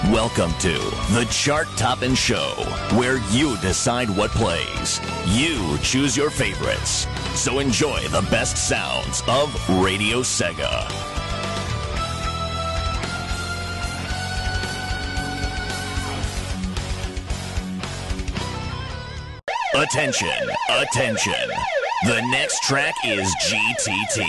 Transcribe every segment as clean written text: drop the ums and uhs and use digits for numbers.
Welcome to the Chart Toppin' Show, where you decide what plays. You choose your favorites. So enjoy the best sounds of Radio Sega. Attention, attention. The next track is GTT.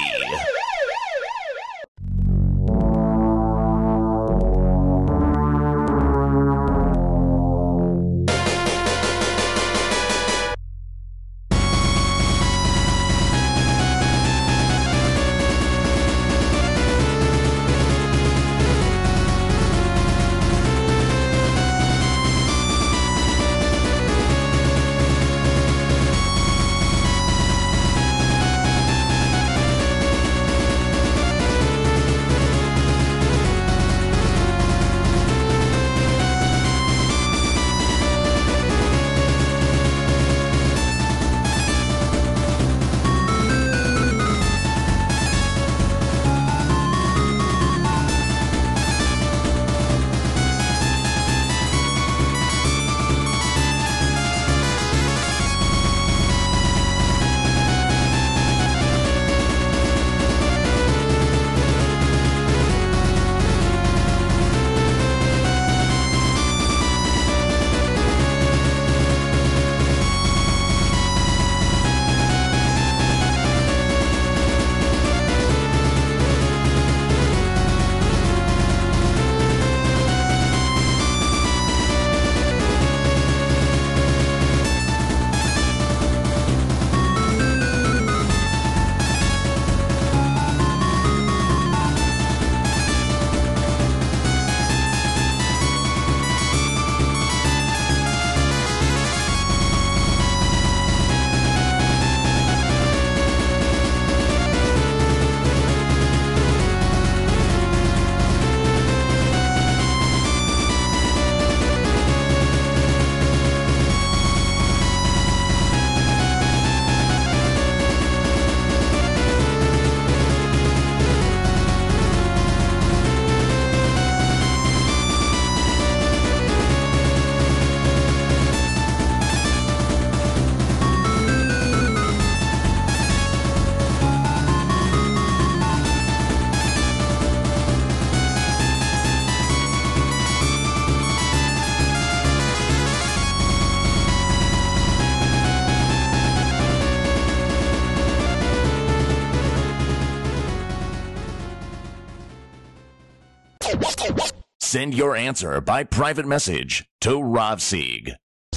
Send your answer by private message to Rovseeg.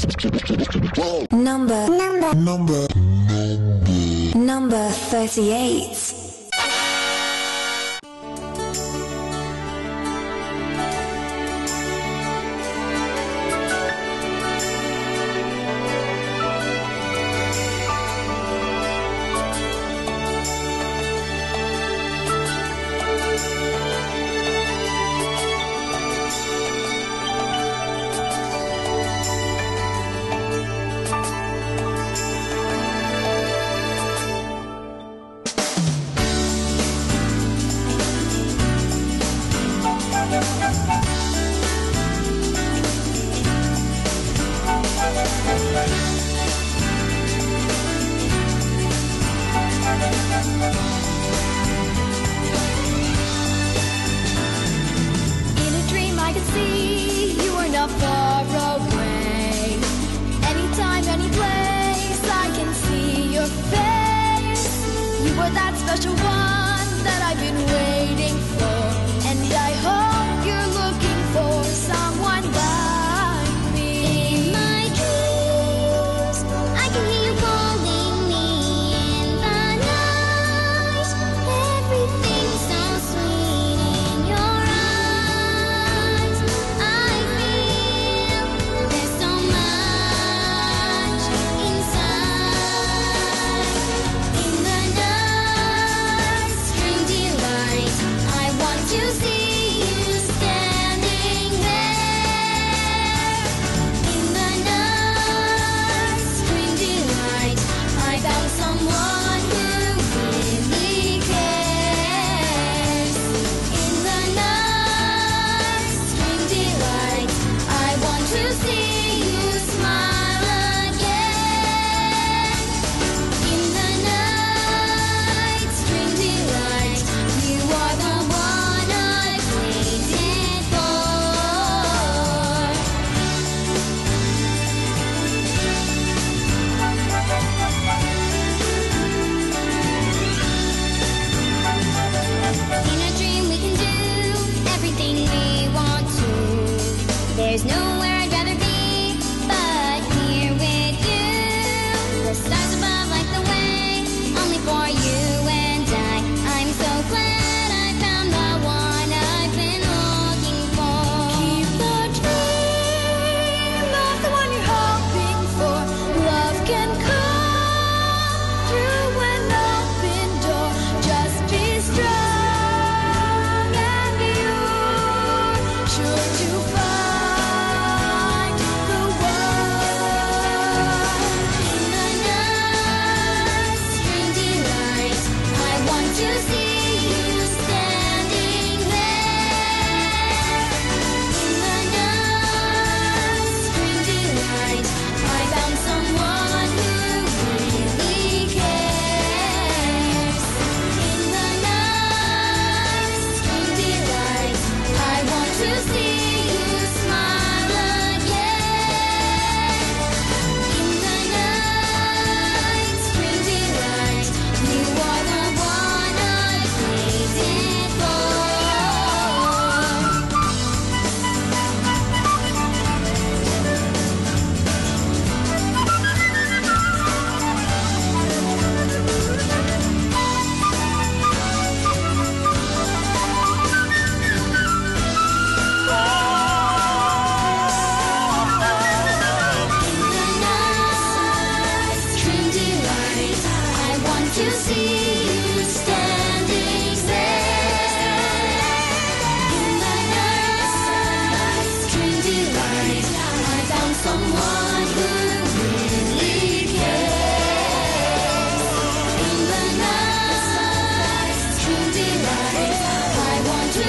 Number 38. In the night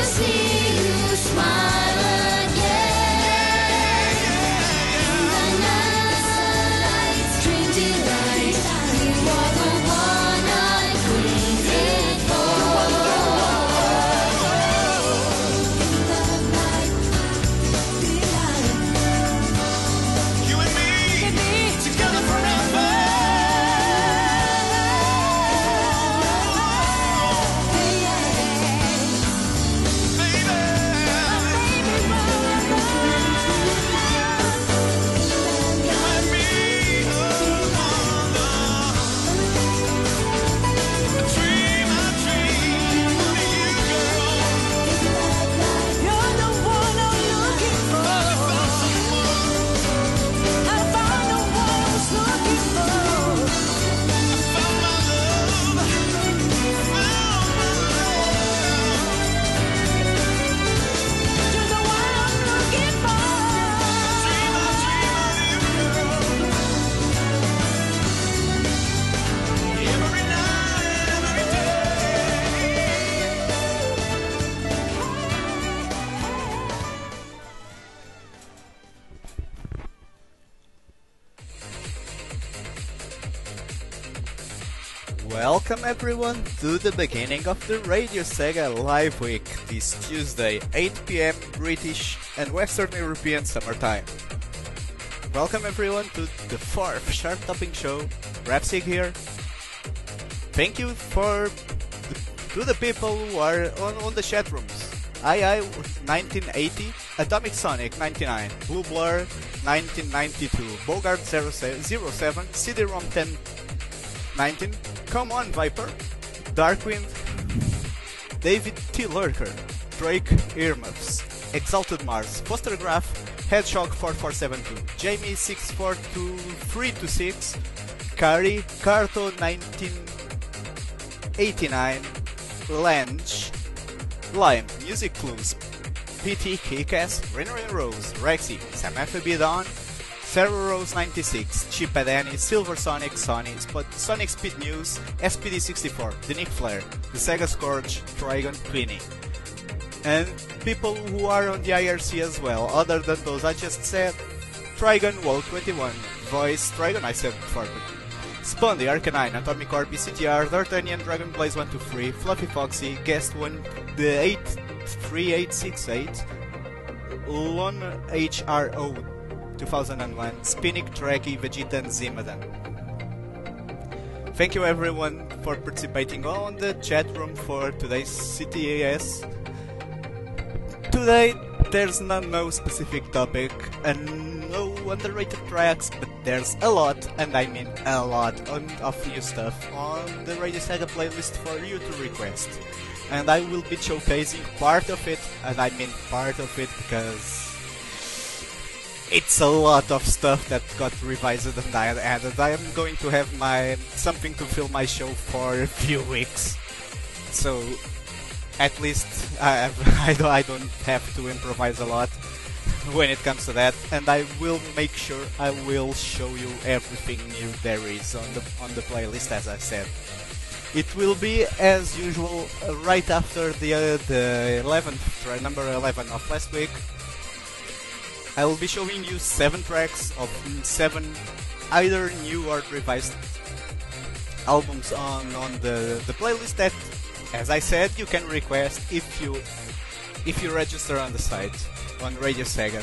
Welcome everyone to the beginning of the Radio Sega Live Week this Tuesday, 8 PM British and Western European Summer Time. Welcome everyone to the 4th chart-topping show. Rapsig here. Thank you to the people who are on the chat rooms. II 1980, Atomic Sonic 99, Blue Blur 1992, Bogart 07, CD-ROM 1019, Come On Viper, Darkwind, David T. Lurker, Drake Earmuffs, Exalted Mars, Fostergraph, Hedgehog 4472, Jamie 642326, Kari, Carto 1989, Lange, Lime, Music Clues, PT Kickass, Renner Rose, Rexy, Samantha B. Dawn, Sarah Rose 96, Chip Adani, Silver Sonic, Sonic Speed News, SPD 64, The Nick Flair, The Sega Scourge, Trigon, Twinny. And people who are on the IRC as well, other than those I just said, Trigon, Wall21, Voice, Trigon I said before, Spawn, the Arcanine, Atomic Core, BCTR, D'Artagnan, Dragon Blaze 123, Fluffy Foxy, Guest 1, the 83868, Lon HRO 2001, Spinnick, Trekkie, Vegeta, and Zimadan. Thank you everyone for participating on the chat room for today's CTAS. Today there's no specific topic and no underrated tracks, but there's a lot, and I mean a lot, of new stuff on the Radio Sega playlist for you to request. And I will be showcasing part of it, and I mean part of it because it's a lot of stuff that got revised and added. I am going to have something to fill my show for a few weeks. So at least I don't have to improvise a lot when it comes to that, and I will make sure I will show you everything new there is on the playlist, as I said. It will be as usual right after the 11th number 11 of last week. I will be showing you 7 tracks of 7 either new or revised albums on the playlist that, as I said, you can request if you register on the site on Radio Sega.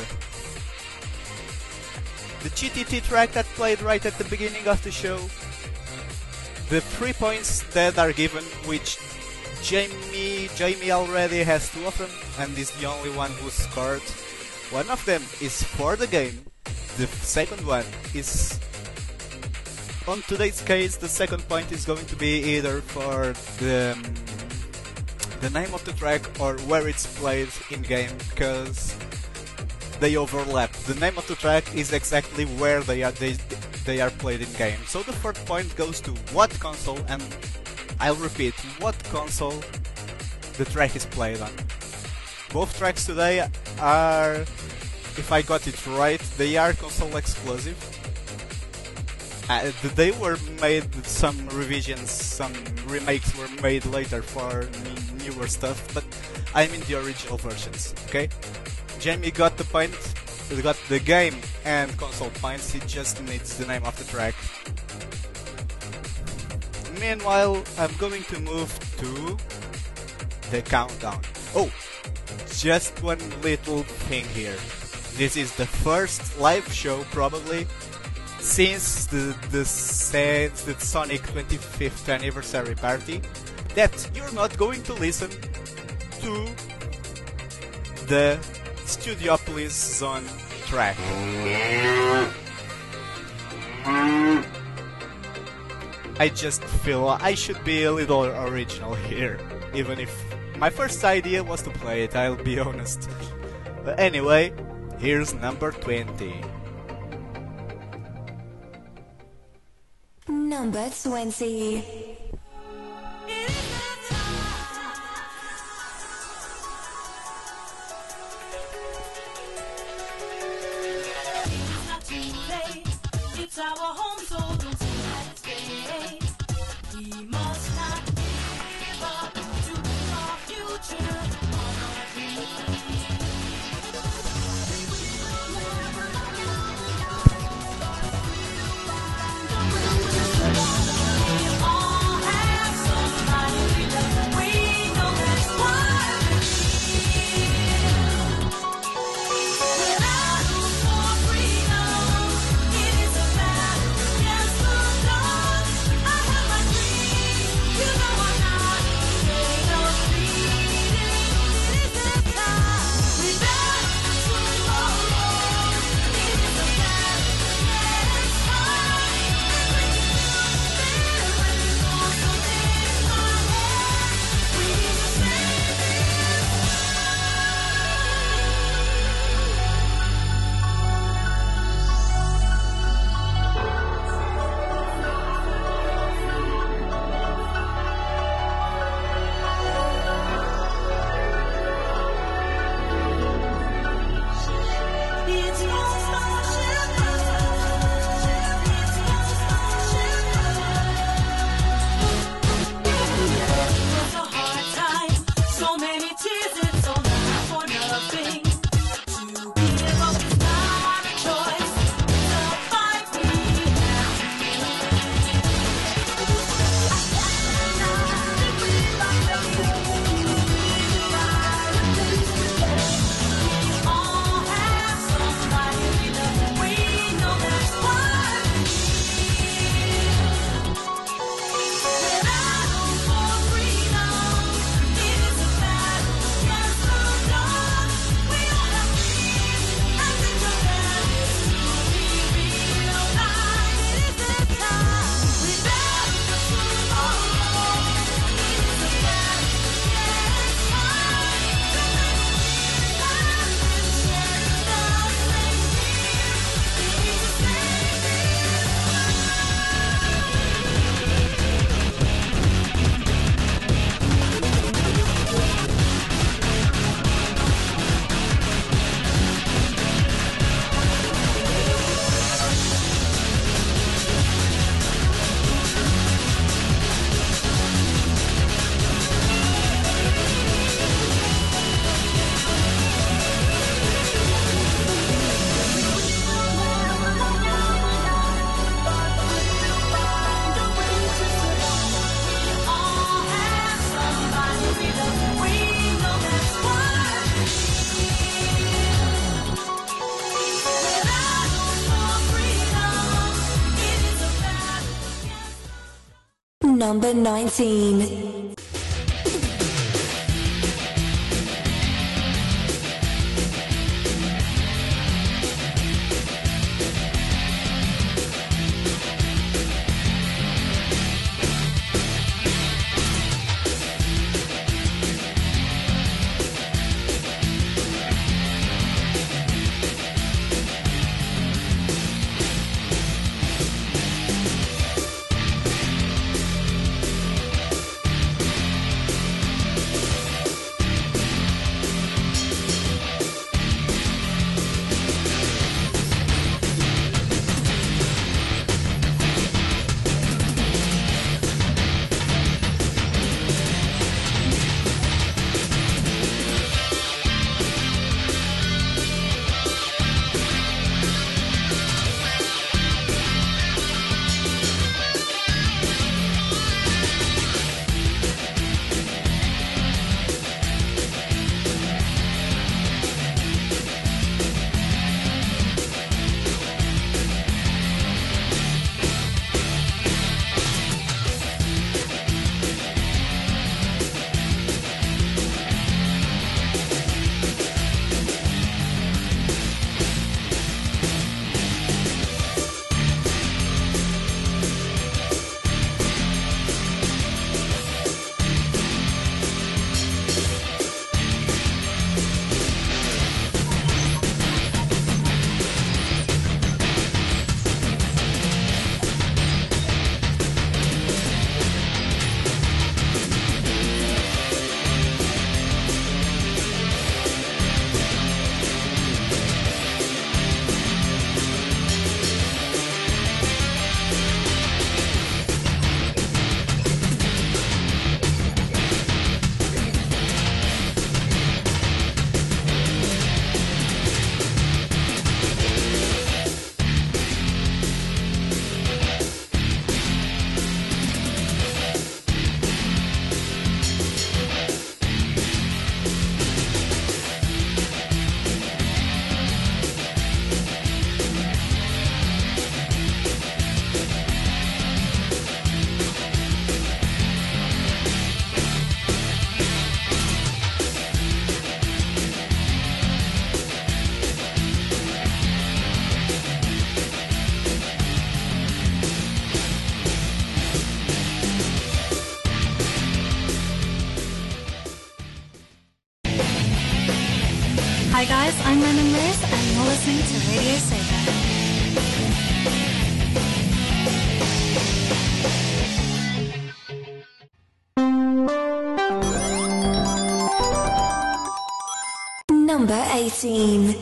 The GTT track that played right at the beginning of the show, the 3 points that are given, which Jamie already has 2 of them and is the only one who scored. One of them is for the game, the second one is, on today's case, the second point is going to be either for the name of the track or where it's played in-game, because they overlap. The name of the track is exactly where they are played in-game. So the third point goes to what console, and I'll repeat, what console the track is played on. Both tracks today are, if I got it right, they are console exclusive. They were made, some revisions, some remakes were made later for newer stuff, but I mean the original versions, okay? Jamie got the point, he got the game and console points, he just needs the name of the track. Meanwhile, I'm going to move to the countdown. Oh, just one little thing here. This is the first live show, probably, since the Sonic 25th anniversary party, that you're not going to listen to the Studiopolis Zone track. I just feel I should be a little original here, even if my first idea was to play it, I'll be honest. But anyway, here's number 20. Number 20. It's our home, so don't say that it's fake. We must not give up to our future on our dreams. We all have somebody we love. We know that's why we're here. Without room for freedom, it is a battle against the dawn. I have my dreams, you know I'm not afraid of freedom. It is a time we battle tomorrow. It is a battle against time. And when you feel when you go so in my head, we need to save this. It's a hard time, so many tears, it's all for nothing. To give up is not a choice, it's a fight we all have somebody we love. We know that's why we're here. Without room for freedom, it is a battle against the dawn. We all have dreams and think of them to be realized. It is the time we battle for tomorrow. It is a battle against time. So many years have been shared without saying here. We need to save this. All have somebody we love. We know that's why we're here. Without room for freedom, it is a battle against. Number 19. Hi guys, I'm Lemon Liz and you're listening to Radio Sega. Number 18.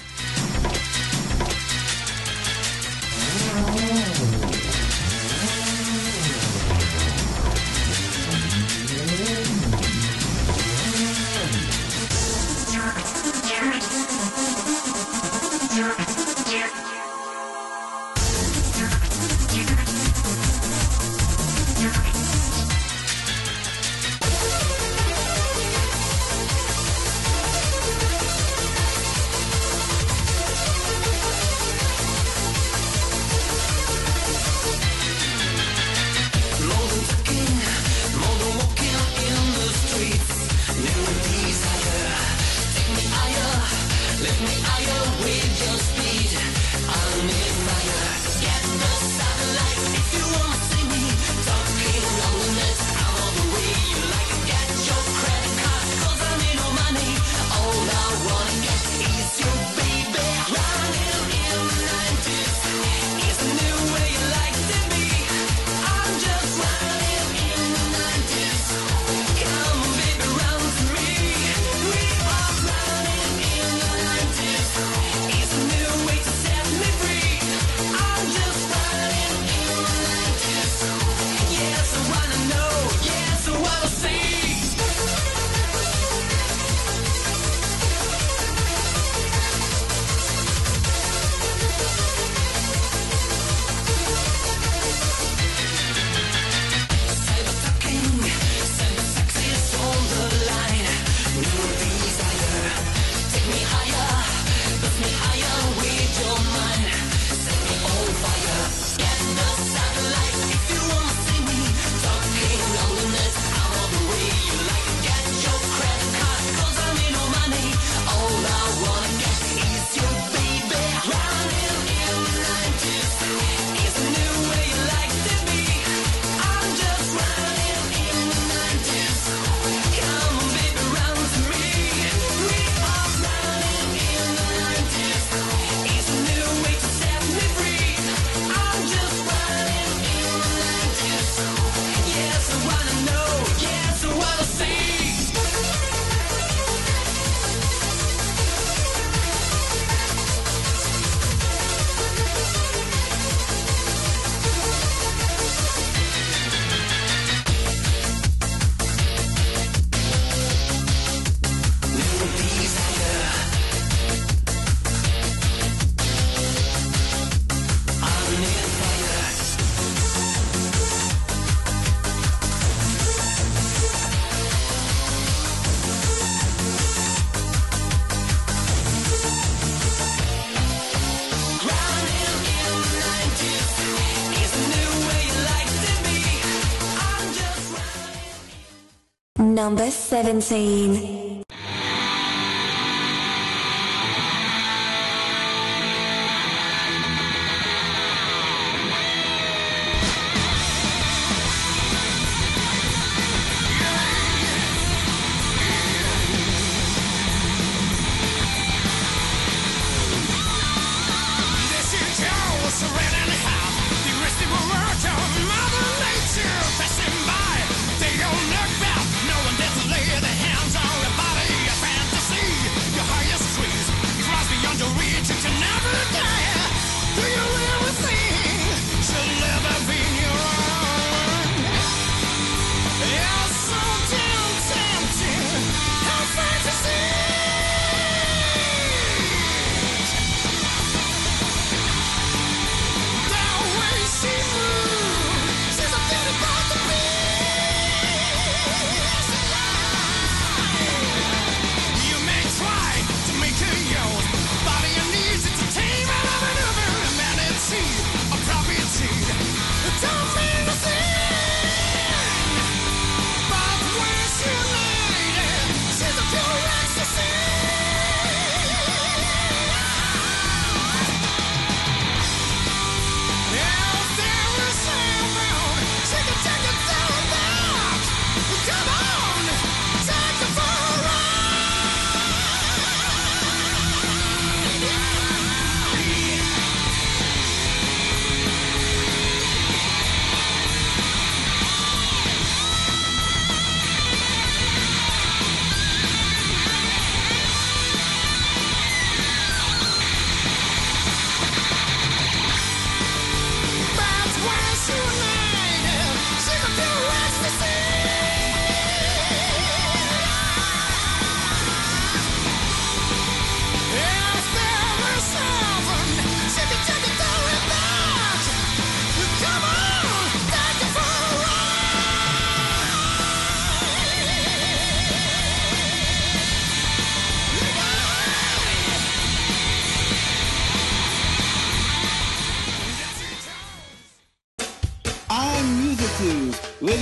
Number 17. Passing by, they all look back, no one dares to lay their hands on the body.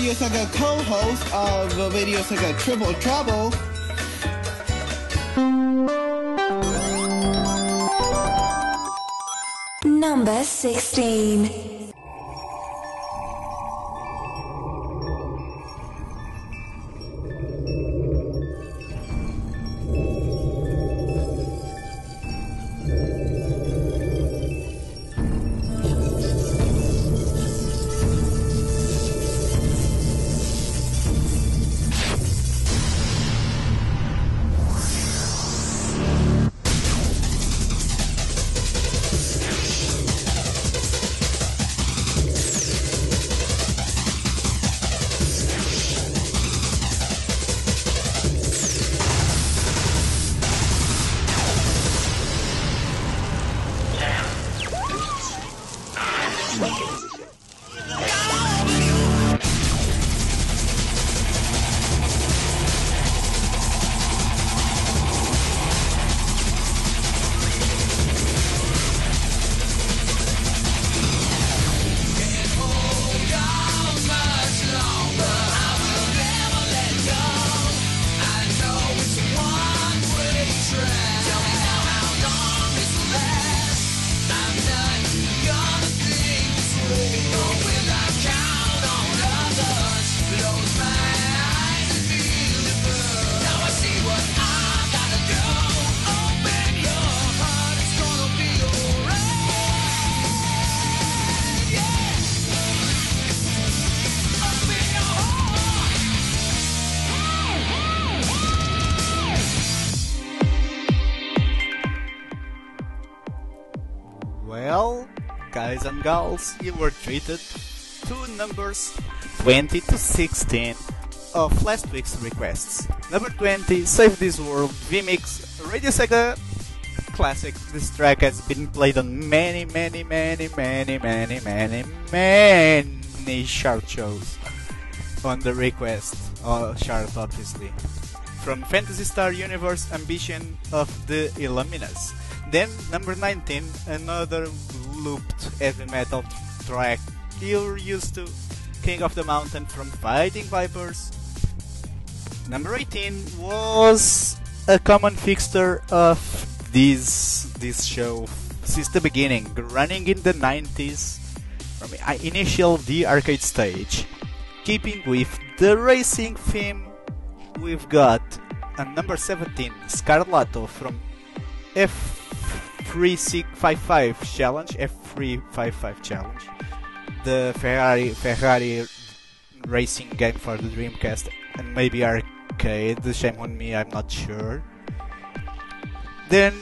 Radio Sega co-host of Radio Sega Triple Trouble. Number 16. Well, guys and gals, you were treated to numbers 20 to 16 of last week's requests. Number 20, Save This World VMix Radio Sega Classic. This track has been played on many chart shows on the request chart, obviously. From Phantasy Star Universe Ambition of the Illuminus. Then, number 19, another looped heavy metal track you're used to, King of the Mountain from Fighting Vipers. Number 18 was a common fixture of this show since the beginning, running in the 90s from initial the arcade stage. Keeping with the racing theme, we've got a number 17, Scarlato from F355 Challenge, F355 Challenge, the Ferrari racing game for the Dreamcast and maybe arcade. Shame on me, I'm not sure. Then,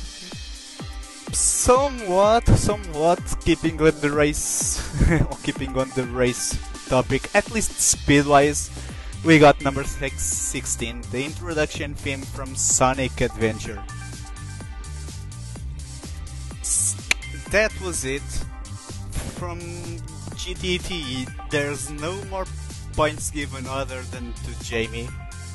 somewhat keeping on the race, keeping on the race topic, at least speed-wise, we got number 16, the introduction theme from Sonic Adventure. That was it. From GTT, there's no more points given other than to Jamie.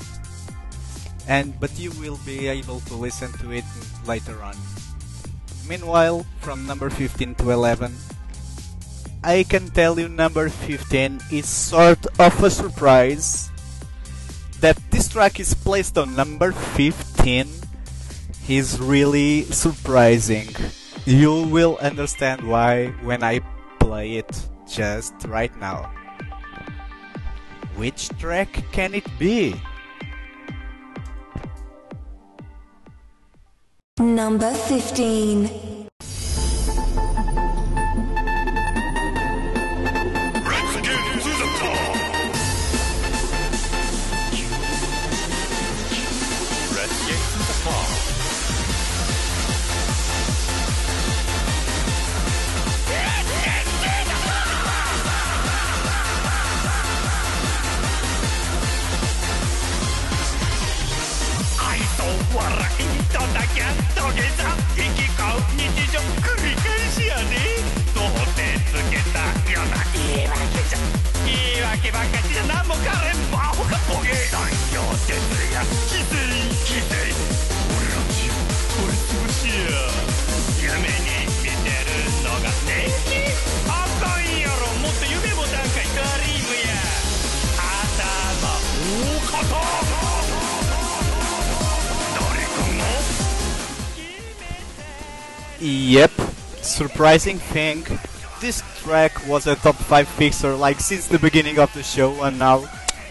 But you will be able to listen to it later on. Meanwhile, from number 15 to 11, I can tell you number 15 is sort of a surprise. That this track is placed on number 15 is really surprising. You will understand why when I play it just right now. Which track can it be? Number 15. Yep, surprising thing. This track was a top 5 fixer like since the beginning of the show, and now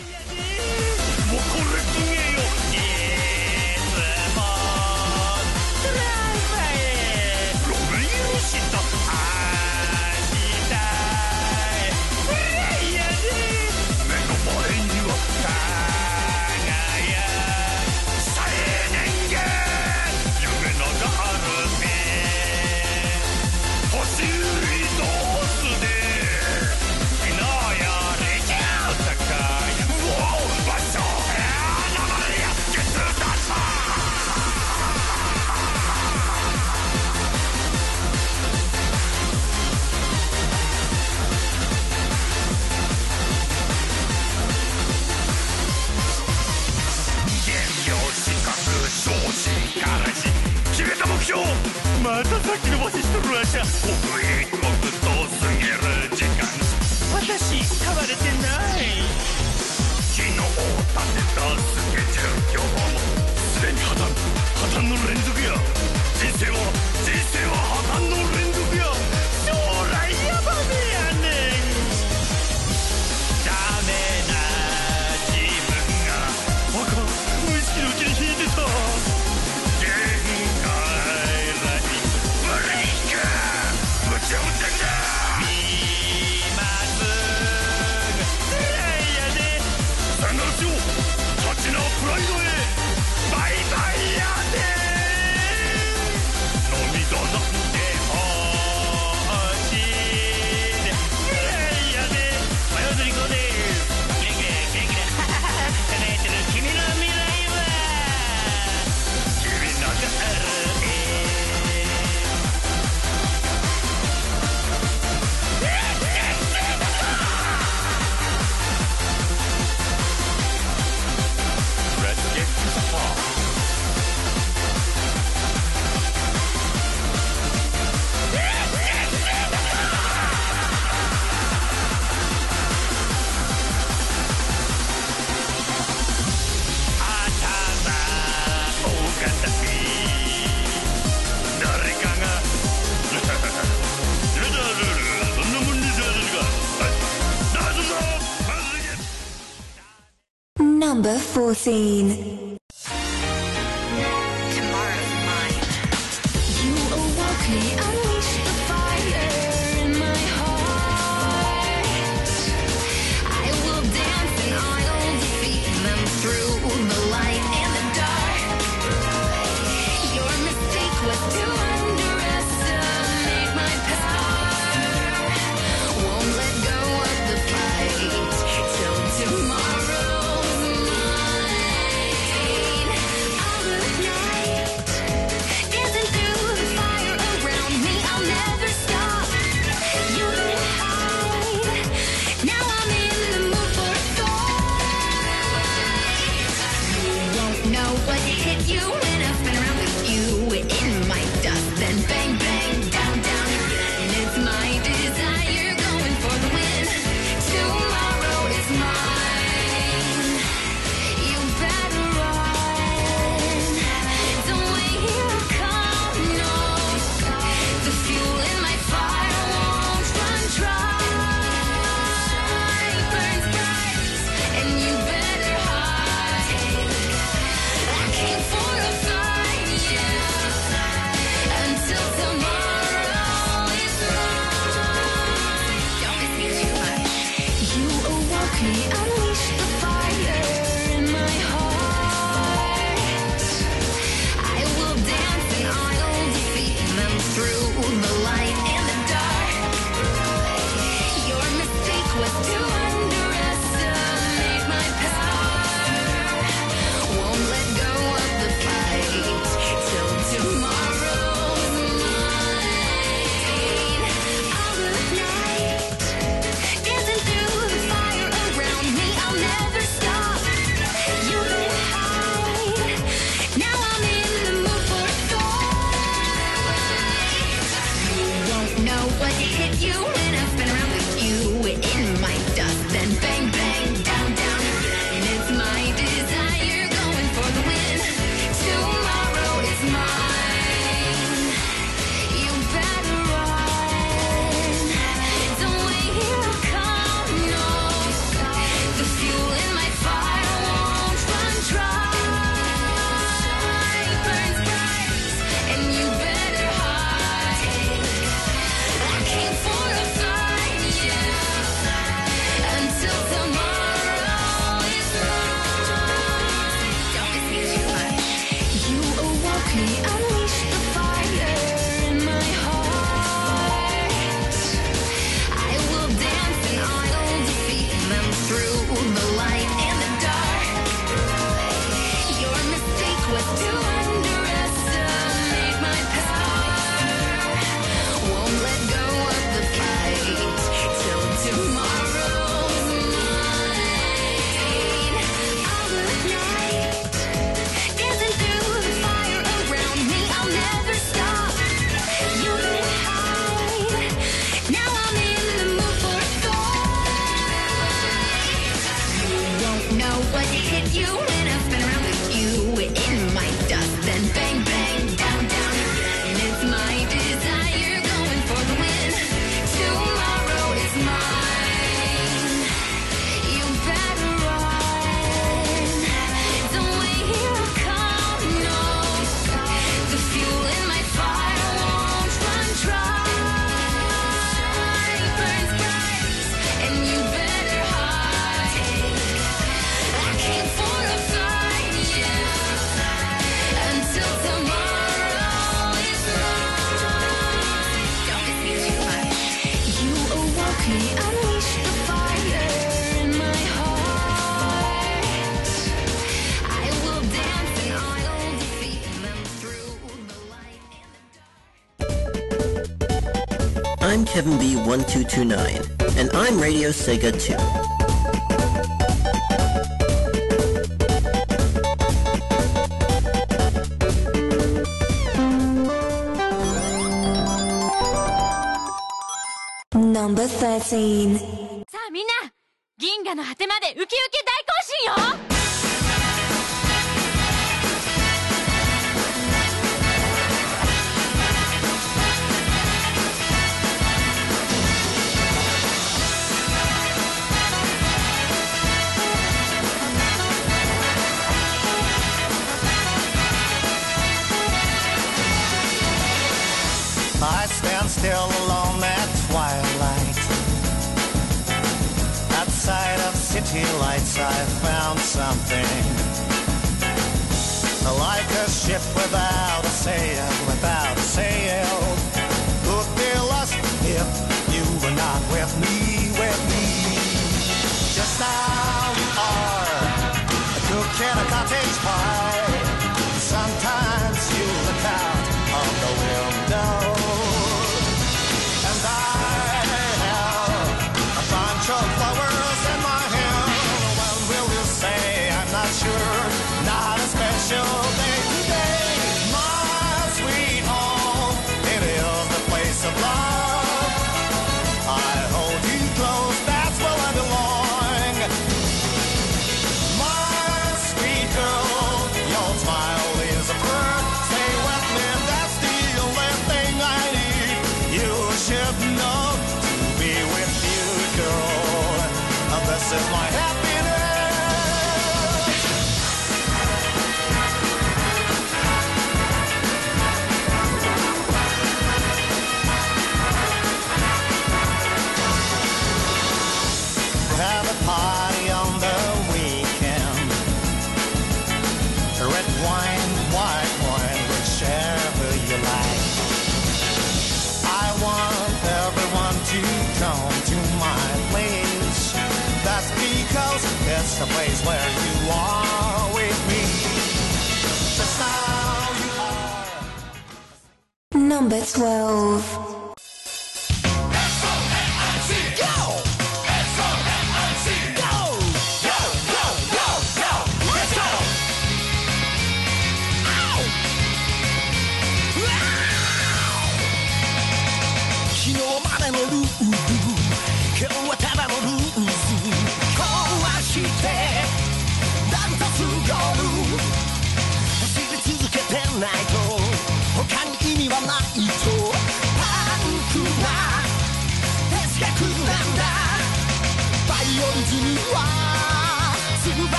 Number 14. Tomorrow's mine. You awoke me, unleashed the fire in my heart. I will dance and I'll defeat them through the light and the dark. Your mistake was to underestimate my power. Won't let go of the fight till tomorrow. What hit you when I spin around with you in my dust? Then bang, bang, down, down. And it's my desire going for the win. Tomorrow is mine. You better run. Don't wait, here I come, no. The fuel in my fire won't run dry. Burns bright, and you better hide. I came for a I'm Kevin B1229, and I'm Radio Sega 2. Number 13. さあみんな、銀河の果てまでウキウキ大行進よ。 I stand still alone at twilight. Outside of city lights I found something like a ship without a sail, without a sail. Could be lost if you were not with me, with me. Just how you are, a cook in a cottage pie. Sometimes you look out of the window, and I have a bunch of flowers in my hand. When will you say I'm not sure? Not a special day today. My sweet home, it is the place of love. I hold you close, that's where I belong. My sweet girl, your smile is a prayer. Stay with me, that's the only thing I need. You should know, to be with you, girl, this is my happiness. Have a party on the weekend. Red wine, white wine, whichever you like. I want everyone to come to my place. That's because it's the place where you are with me. Just how you are. Number 12.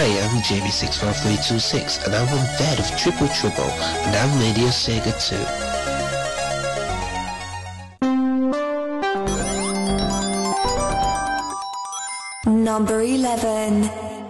Hi, I'm JB64326, and I'm one fan of Triple Trouble, and I'm Radio Sega too. Number 11.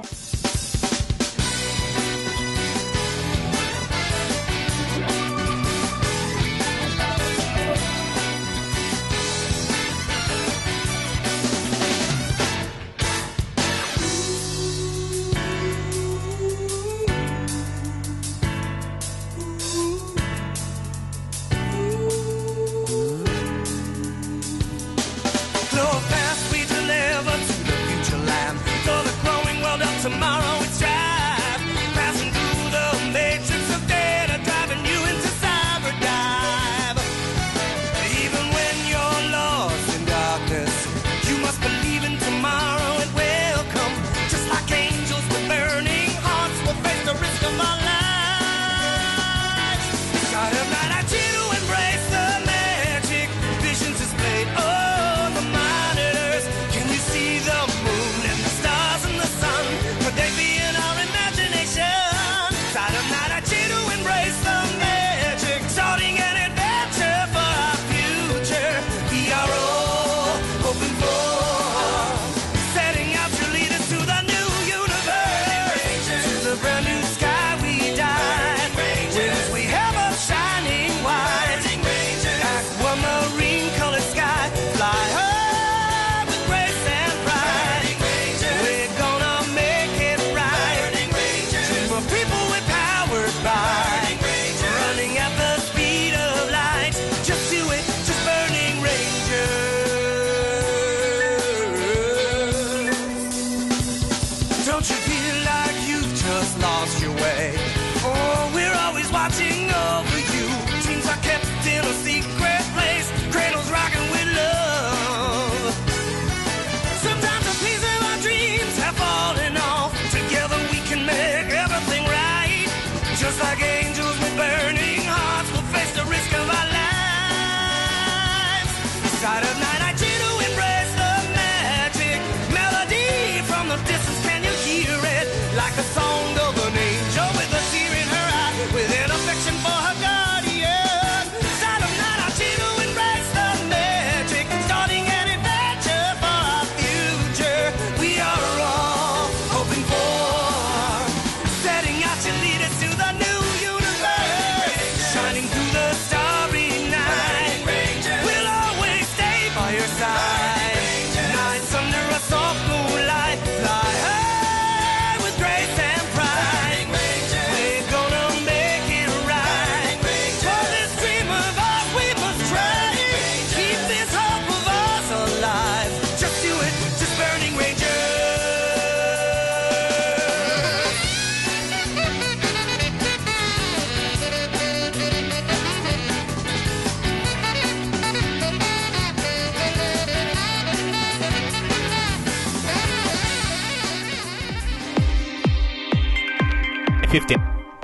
Tomorrow it's drive, passing through the matrix of data, driving you into cyberdive. Even when you're lost in darkness, you must believe in tomorrow. It will come, just like angels with burning hearts will face the risk of our lives. God of night, I cheer to embrace the magic visions displayed on the monitors. Can you see the moon and the stars and the sun? Could they be in our imagination? Side of night, I cheer to embrace the magic, starting an adventure for our future. We are all hoping for, setting out to lead us to the new universe, to the brand new sky we dive. Wings we have up shining white, aquamarine colored sky, fly high with grace and pride. We're gonna make it right. Dream of people we're powered by, running at the speed of light. Just do it, just Burning Rangers. Don't you feel like you've just lost your way? Oh, we're always watching over you. Dreams are kept in a secret place, cradles rocking with love. Sometimes a piece of our dreams have fallen off. Together we can make everything right. Just like angels with burning hearts, we'll face the risk of our lives. Side of night, I cheer to embrace the magic melody from the distance. Can you hear it? Like the song of an angel with a tear in her eye, with an affection for her guardian. Side of night, I cheer to embrace the magic, starting an adventure for our future. We are all hoping for, setting out to lead us to the new universe, shining through the starry night. We'll always stay by your side. Nights under a soft moonlight, fly high with grace and pride. We're gonna make it right. For this dream of ours we must try. Keep this hope of ours alive. Just do it, just Burning Rangers. '15.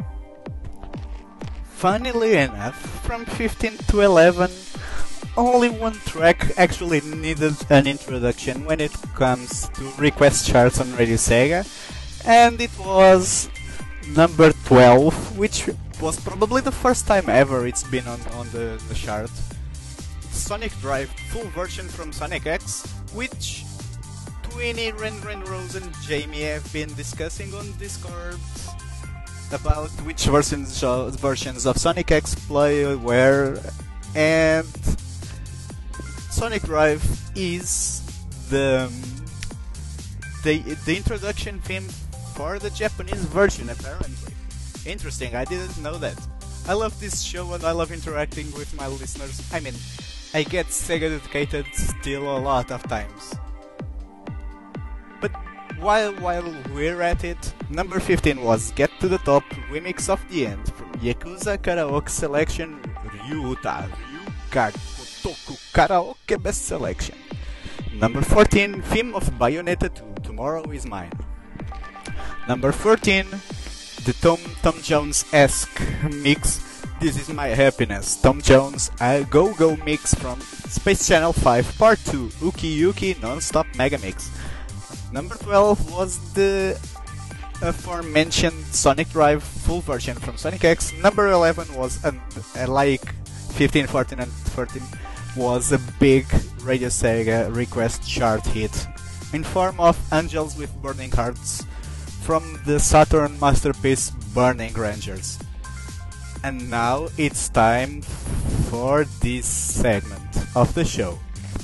Funnily enough, from 15 to 11, only one track actually needed an introduction when it comes to request charts on Radio Sega, and it was number 12, which was probably the first time ever it's been on the chart. Sonic Drive full version from Sonic X, which Twinny, Ren Rose and Jamie have been discussing on Discord about which versions of Sonic X play where, and Sonic Drive is the introduction theme for the Japanese version, apparently. Interesting, I didn't know that. I love this show and I love interacting with my listeners. I mean, I get Sega dedicated still a lot of times. But while we're at it, number 15 was Get to the Top Remix of the End from Yakuza Karaoke Selection Ryuta Ryuka Kotoku Karaoke Best Selection. Number 14, theme of Bayonetta 2, Tomorrow is Mine. Number 13, the Tom Jones-esque mix, This Is My Happiness, Tom Jones, a Go-Go mix from Space Channel 5 Part 2, Uki Uki Non-Stop Mega Mix. Number 12 was the aforementioned Sonic Drive full version from Sonic X. Number 11 was like 15, 14, and 13 was a big Radio Sega request chart hit in form of Angels with Burning Hearts from the Saturn masterpiece Burning Rangers. And now it's time for this segment of the show.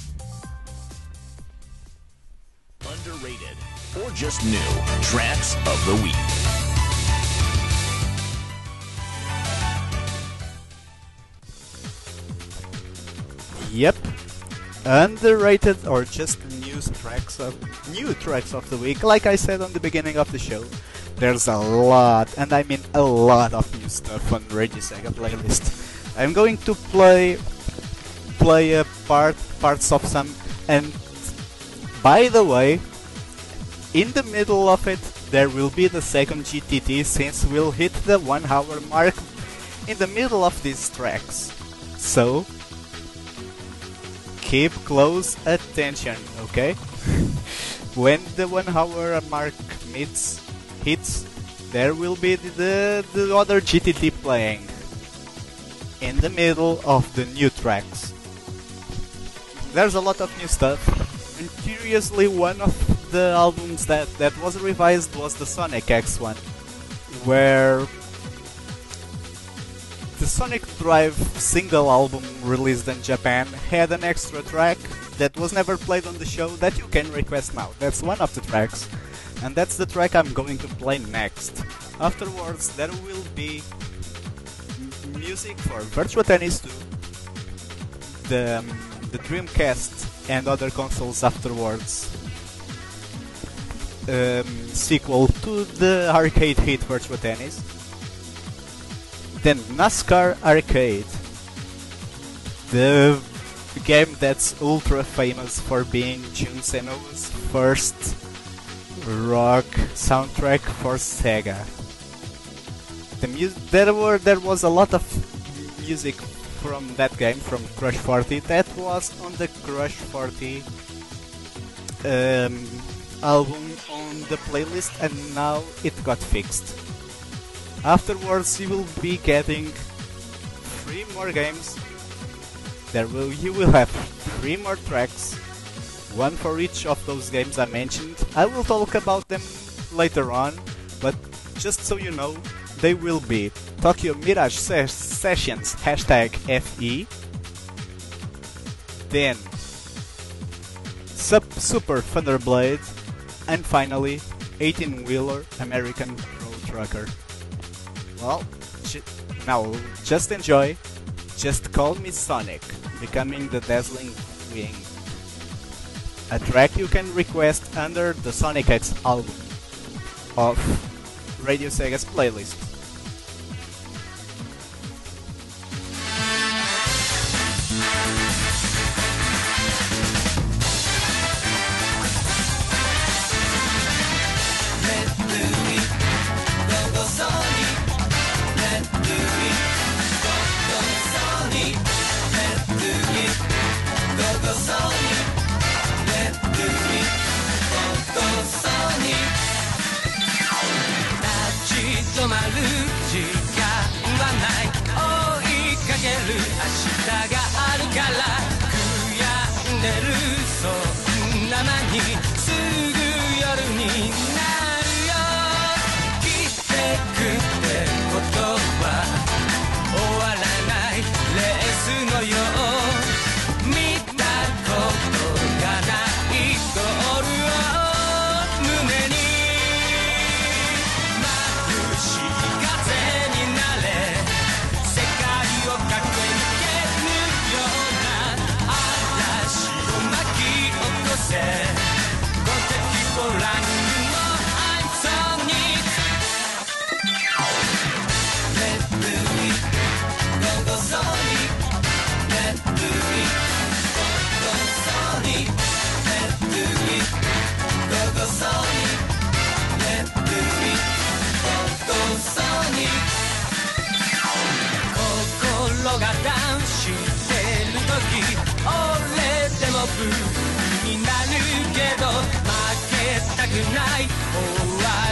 Underrated or just new tracks of the week. Yep, underrated or just new tracks of the week. Like I said on the beginning of the show, there's a lot, and I mean a lot of new stuff on Radio Sega playlist. I'm going to play parts of some, and by the way, in the middle of it there will be the second GTT, since we'll hit the 1 hour mark in the middle of these tracks. So keep close attention, okay? When the 1 hour mark hits, there will be the other GTT playing in the middle of the new tracks. There's a lot of new stuff, and curiously one of the albums that was revised was the Sonic X one, where the Sonic Drive single album released in Japan had an extra track that was never played on the show that you can request now. That's one of the tracks, and that's the track I'm going to play next. Afterwards, there will be music for Virtua Tennis 2, the Dreamcast and other consoles afterwards, sequel to the arcade hit Virtua Tennis, then NASCAR Arcade, the game that's ultra famous for being Jun Seno's first rock soundtrack for Sega. There was a lot of music from that game, from Crush 40, that was on the Crush 40 album on the playlist, and now it got fixed. Afterwards, you will be getting 3 more games. You will have 3 more tracks, one for each of those games I mentioned. I will talk about them later on, but just so you know, they will be Tokyo Mirage Sessions #FE, then Super Thunderblade, and finally 18-wheeler American Pro Trucker. Well, now just enjoy. Just call me Sonic, becoming the dazzling wing. A track you can request under the Sonic X album of Radio Sega's playlist.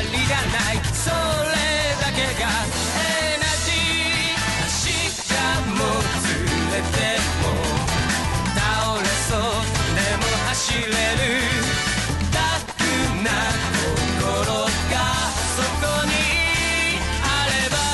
りがないそれだけがエナジー明日もずれても倒れそうでも走れるタフな心がそこにあれば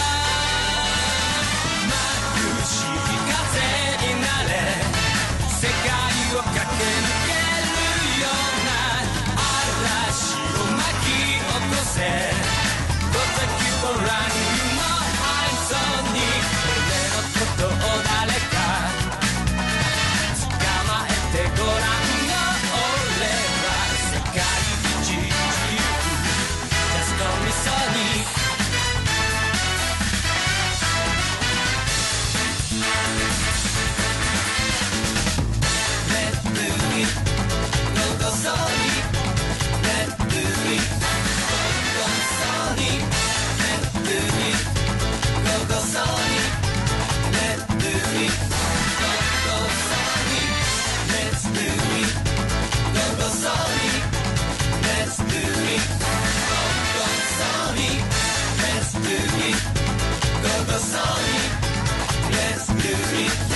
眩しい風になれ世界を駆け抜けるような嵐を巻き起こせ Protect you for running you know I'm so need 俺のことを誰か捕まえてごらんよ俺は世界一自由 Just call me Sonic Let's do it Go go Sonic Let's do it Go go Sonic Let's do it Go go Sonic Let's do it Go go Sonic Let's do it Go go Sonic Let's do it Go go Sonic Let's do it Go go Sonic Let's do it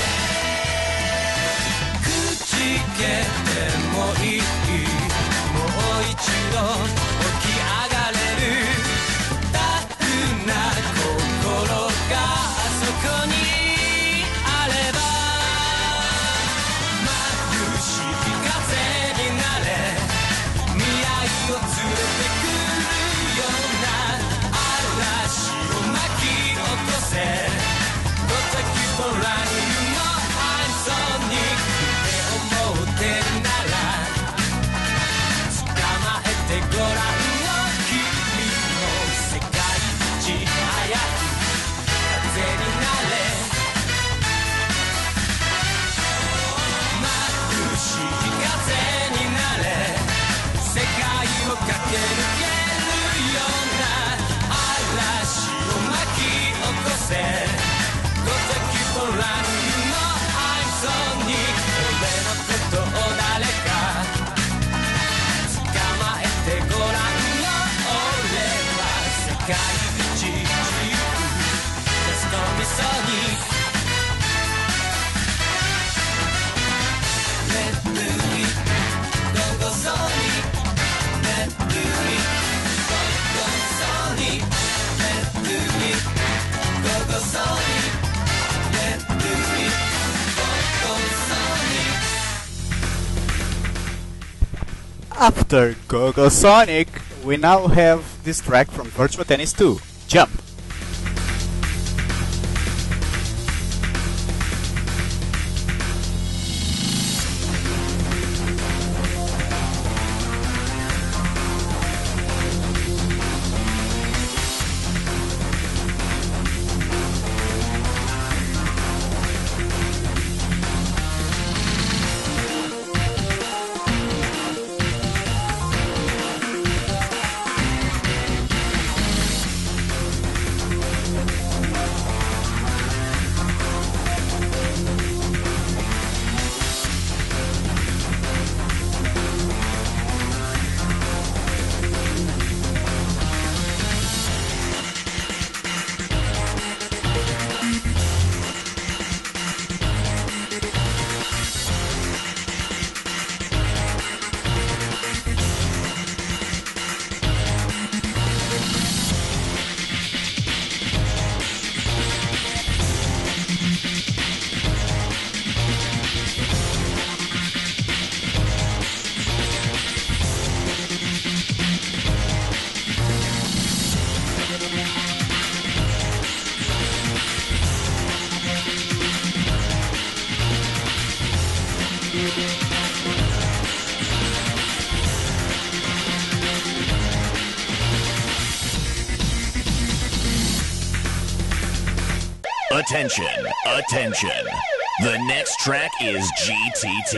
くじけてもいいもう一度起き上がれるタフな心がそこにあれば眩しい風になれ未来を連れてくるような嵐を巻き起こせ Protect you for running you know I'm Sonic って思ってるなら捕まえてごらんよ君の世界一速い風になれ眩しい風になれ世界を駆け抜けるような嵐を巻き起こせ Protect you for running you know I'm Sonic 俺のことを誰か捕まえてごらんよ俺は世界一自由 Just call me Sonic Let's do it Go go Sonic Let's do it Go go Sonic Let's do it Go go Sonic Let's do it Go go Sonic After Go-Go Sonic, we now have this track from Virtua Tennis 2, Jump. Attention, attention. The next track is GTT.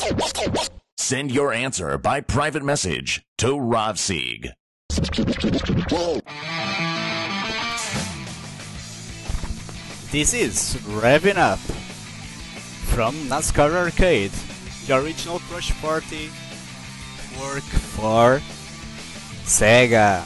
Send your answer by private message to Rovseeg. This is Revving Up from NASCAR Arcade, the original Crush Party work for Sega.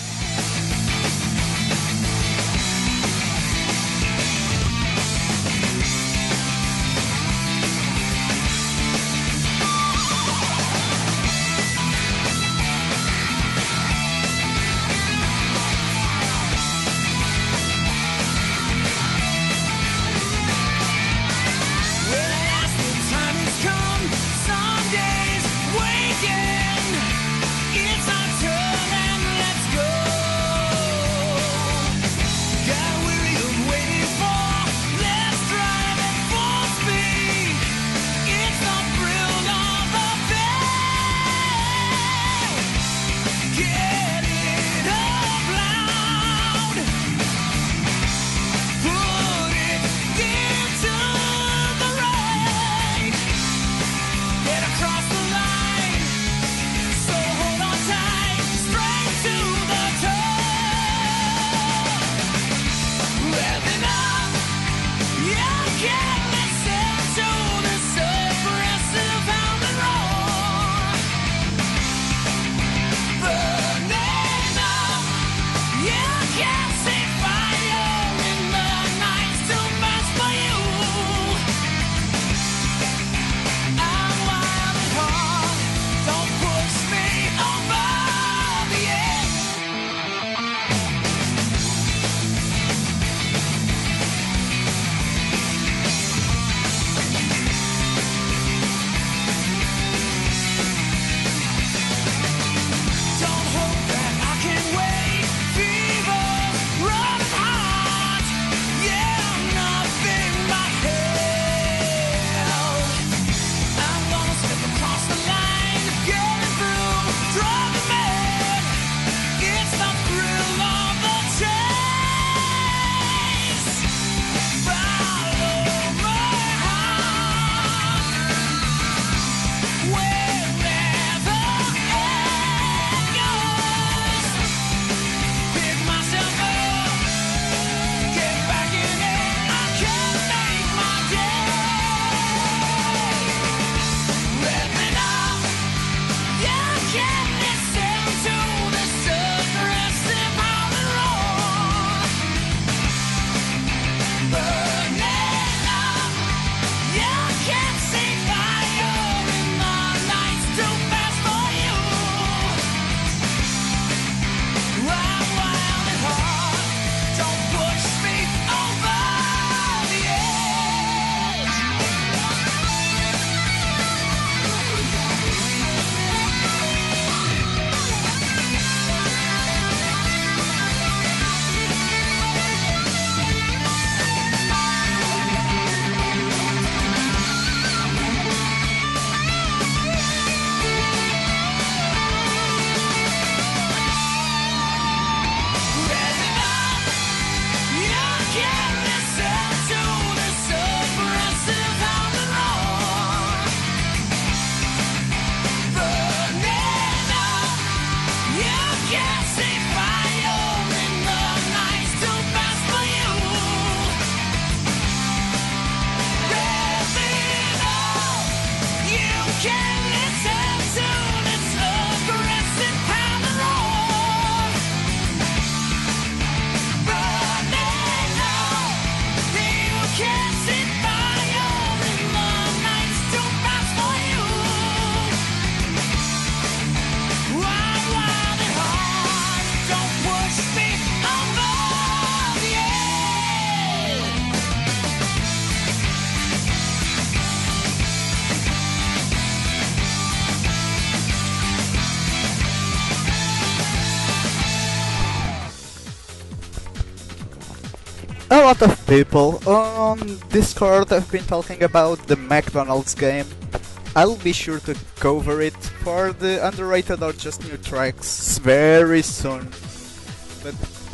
A lot of people on Discord have been talking about the McDonald's game. I'll be sure to cover it for the underrated or just new tracks very soon. But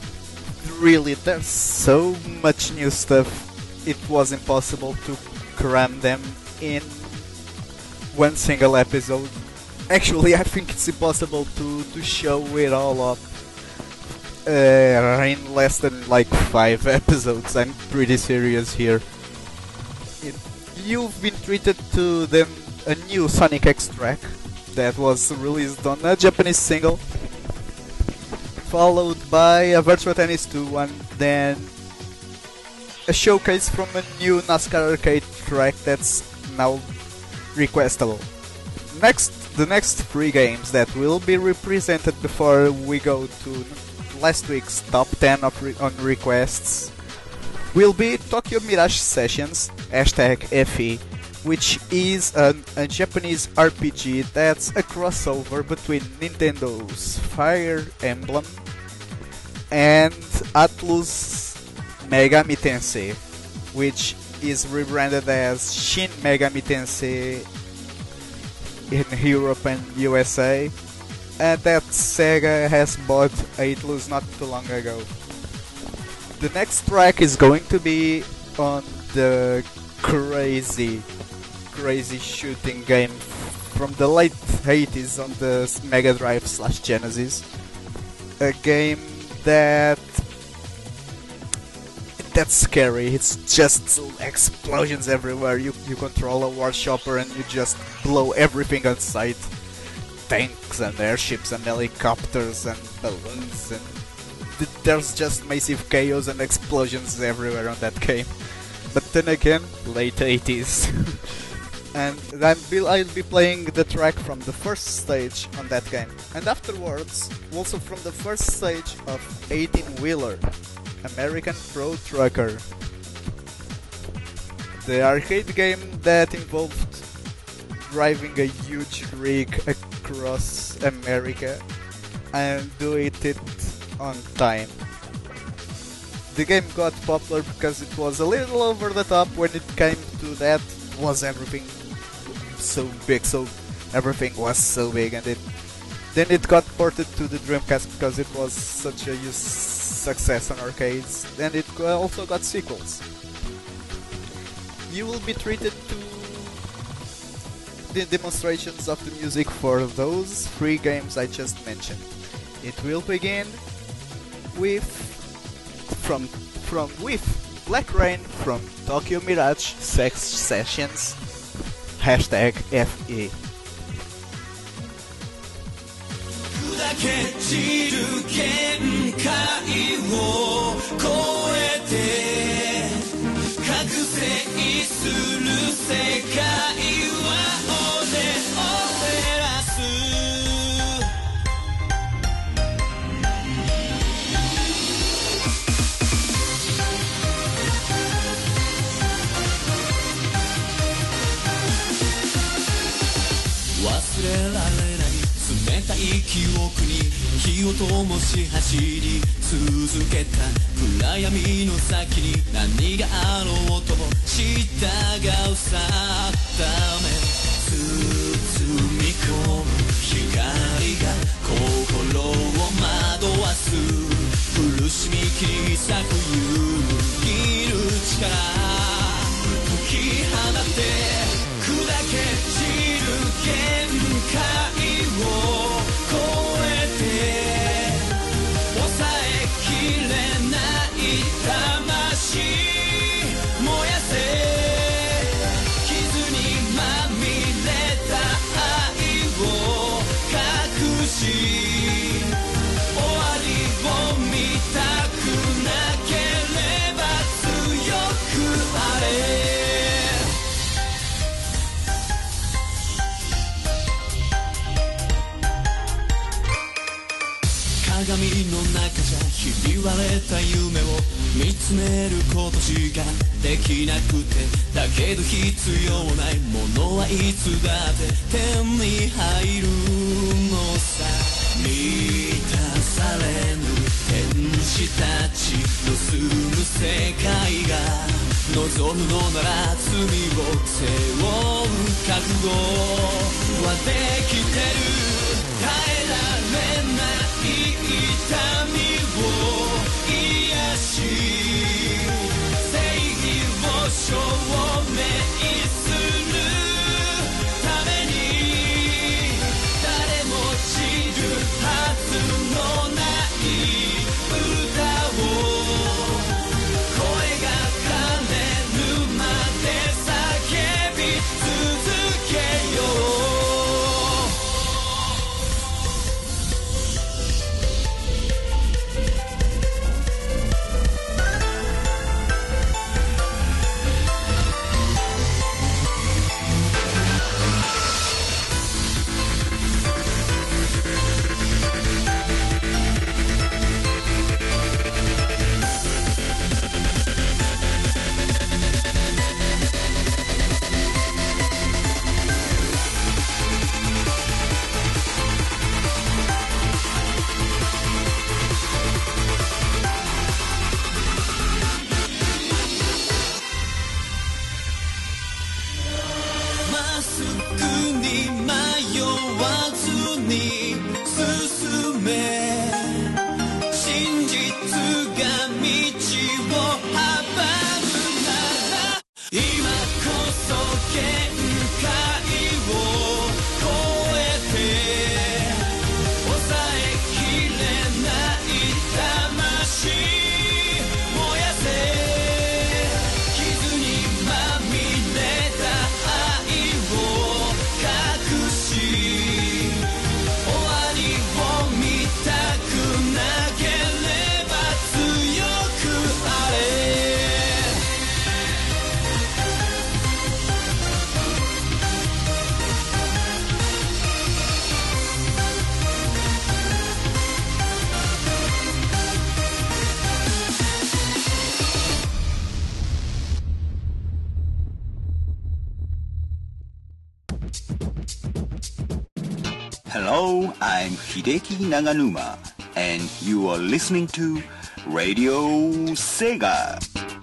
really, there's so much new stuff, it was impossible to cram them in one single episode. Actually, I think it's impossible to show it all up in less than like 5 episodes. I'm pretty serious here. You've been treated to a new Sonic X track that was released on a Japanese single, followed by a Virtua Tennis 2 and then a showcase from a new NASCAR arcade track that's now requestable. The next 3 games that will be represented before we go to last week's top 10 on requests will be Tokyo Mirage Sessions #FE, which is a Japanese RPG that's a crossover between Nintendo's Fire Emblem and Atlus Megami Tensei, which is rebranded as Shin Megami Tensei in Europe and USA, and that Sega has bought Atlus not too long ago. The next track is going to be on the crazy shooting game from the late 80s on the Mega Drive / Genesis. A game that's scary. It's just explosions everywhere. You control a Warshopper and you just blow everything on sight. Tanks and airships and helicopters and balloons, and there's just massive chaos and explosions everywhere on that game. But then again, late 80s. And I'll be playing the track from the first stage on that game. And afterwards, also from the first stage of 18 Wheeler, American Pro Trucker. The arcade game that involved driving a huge rig across America and doing it on time. The game got popular because it was a little over the top when it came to that. It was everything so big, everything was so big, and then it got ported to the Dreamcast because it was such a huge success on arcades, and it also got sequels. You will be treated to the demonstrations of the music for those 3 games I just mentioned. It will begin with Black Rain from Tokyo Mirage Sessions #FE. 砕け散る限界を越えて覚醒する世界は俺を照らす忘れられない冷たい記憶に火を灯し走り続けた暗闇の先に何があろうとも従うさため包み込む光が心を惑わす苦しみ切り裂く勇気る力解き放って砕け散る限界を越えて抑えきれない魂燃やせ傷にまみれた愛を隠し終わりを見たくなければ強くあれ鏡の中じゃひび割れた夢を見つめることしかできなくてだけど必要ないものはいつだって手に入るのさ満たされぬ天使たちの住む世界が望むのなら罪を背負う覚悟はできてる耐えられない痛みを癒し正義を証明するために Hello, I'm Hideki Naganuma, and you are listening to Radio Sega.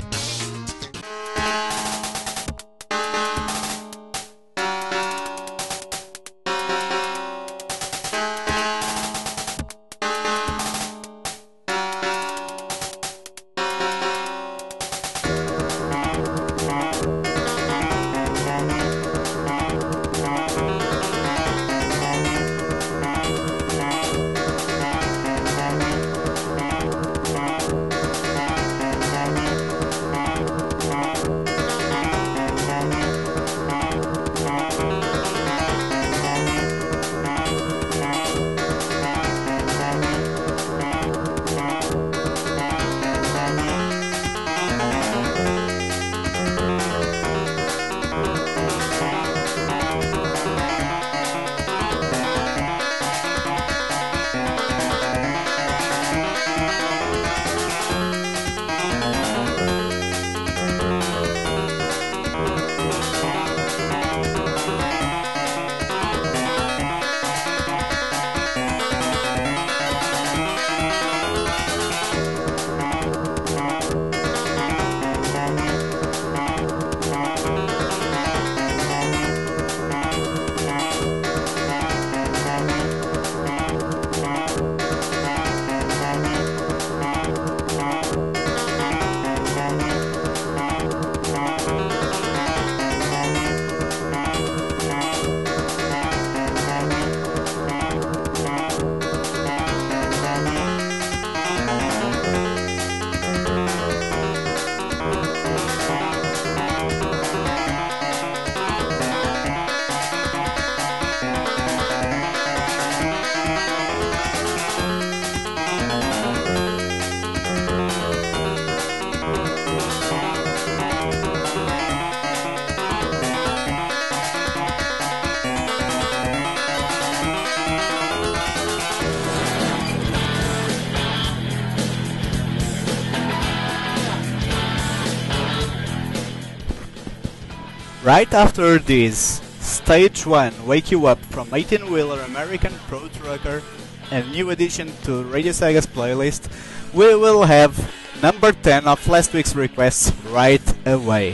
Right after this, Stage 1 Wake You Up from 18-wheeler American Pro Trucker, a new addition to Radio Sega's playlist, we will have number 10 of last week's requests right away.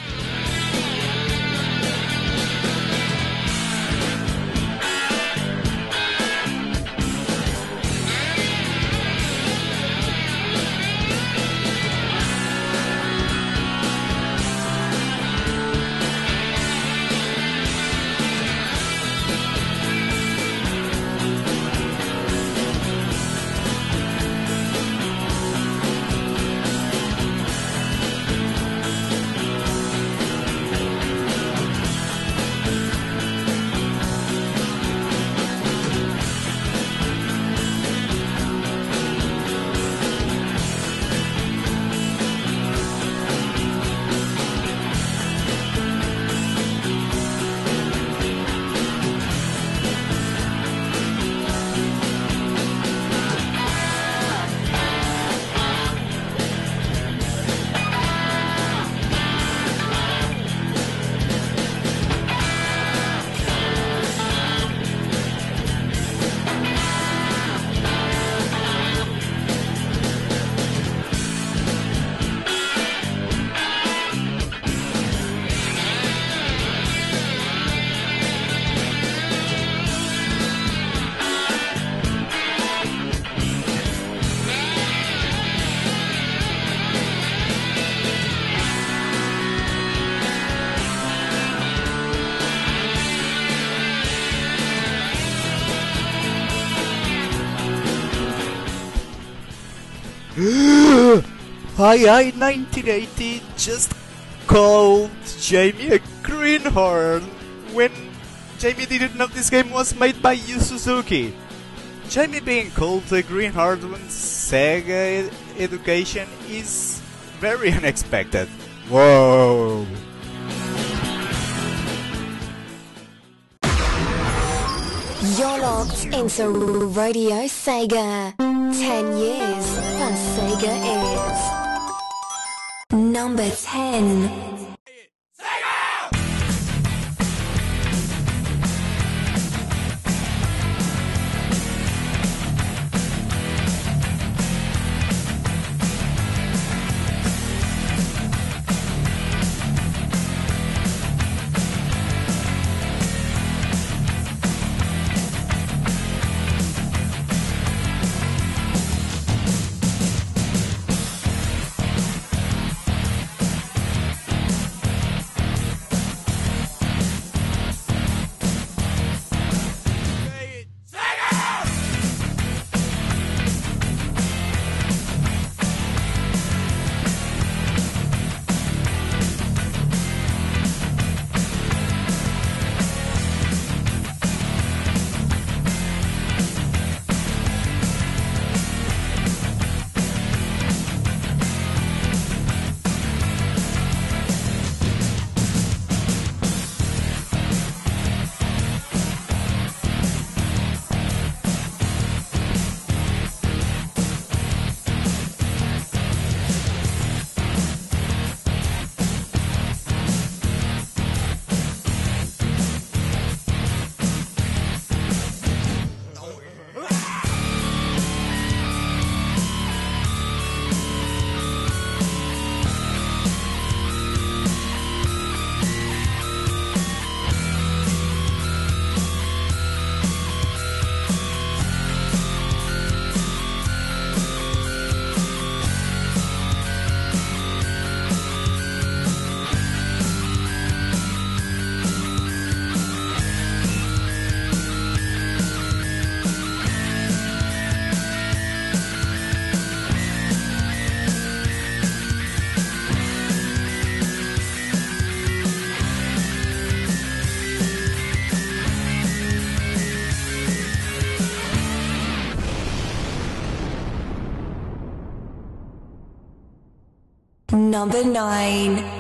I 1980 just called Jamie a greenhorn when Jamie didn't know this game was made by Yu Suzuki. Jamie being called a greenhorn when Sega education is very unexpected. Whoa! You're locked into Radio Sega. 10 years that Sega is. Number 10. Number 9.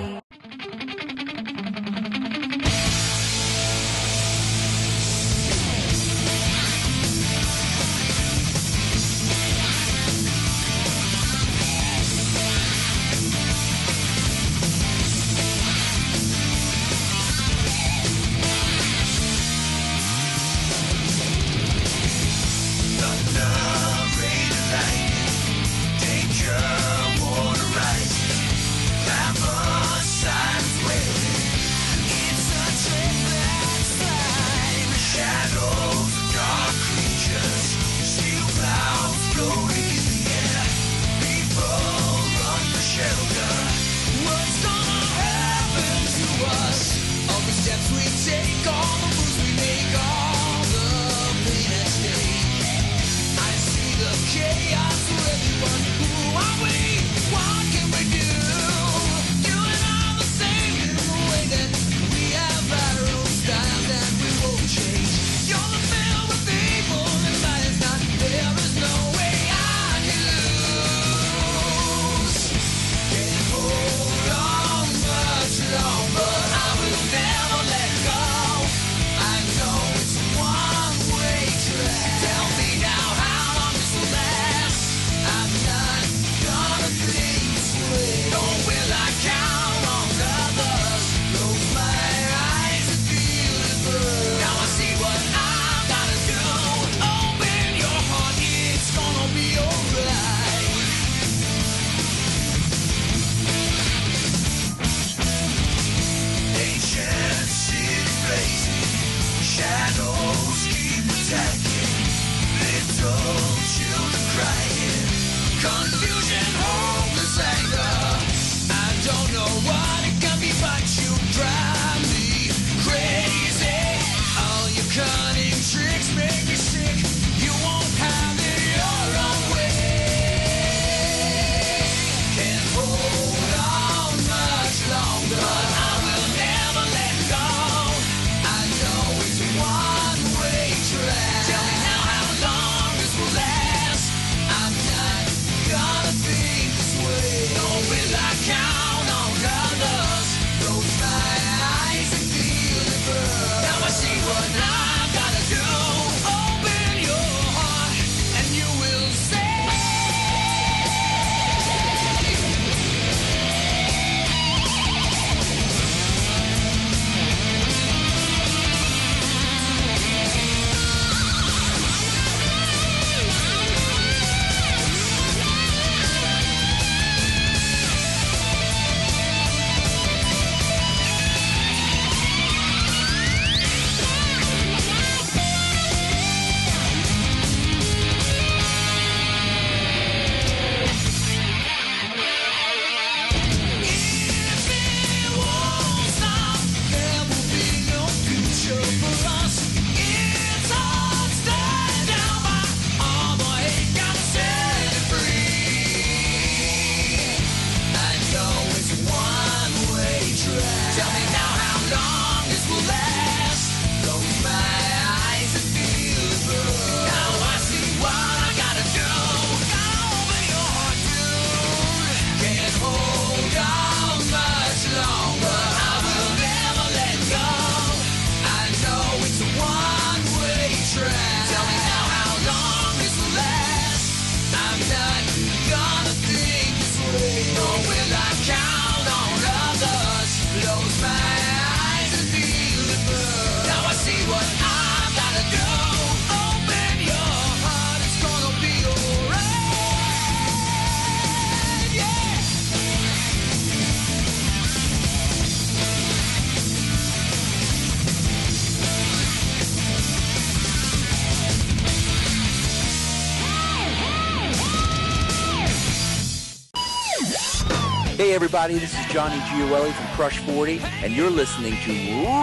Hey everybody, this is Johnny Gioeli from Crush 40, and you're listening to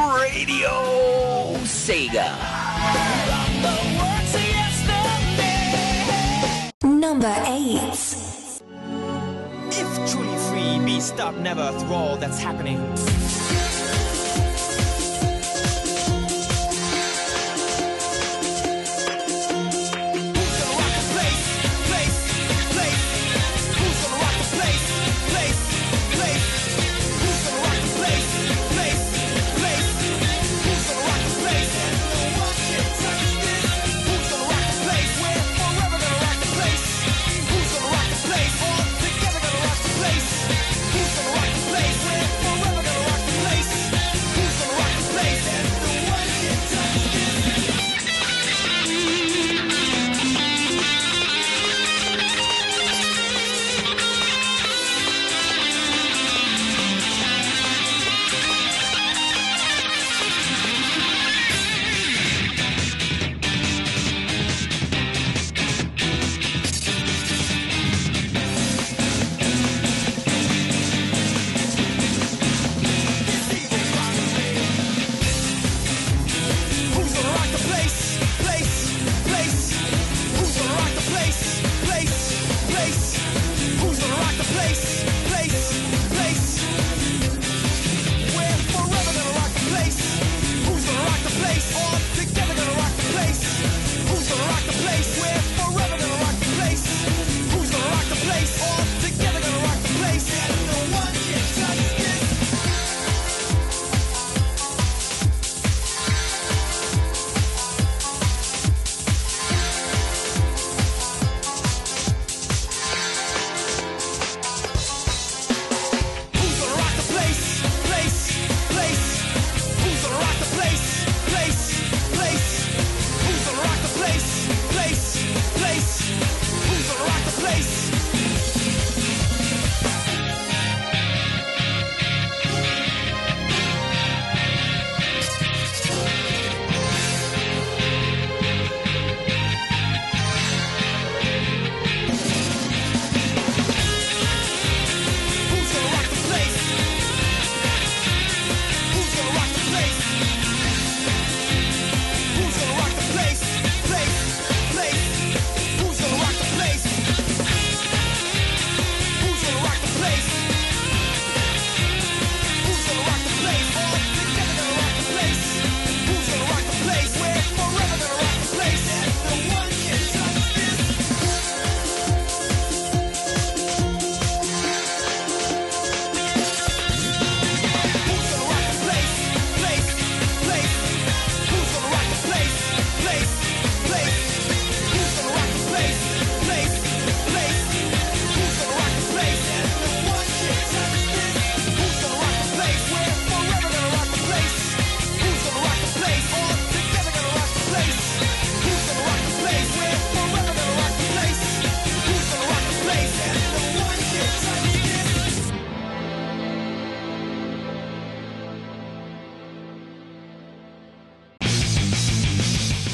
Radio Sega. Number 8. If truly free, be stopped never through all that's happening.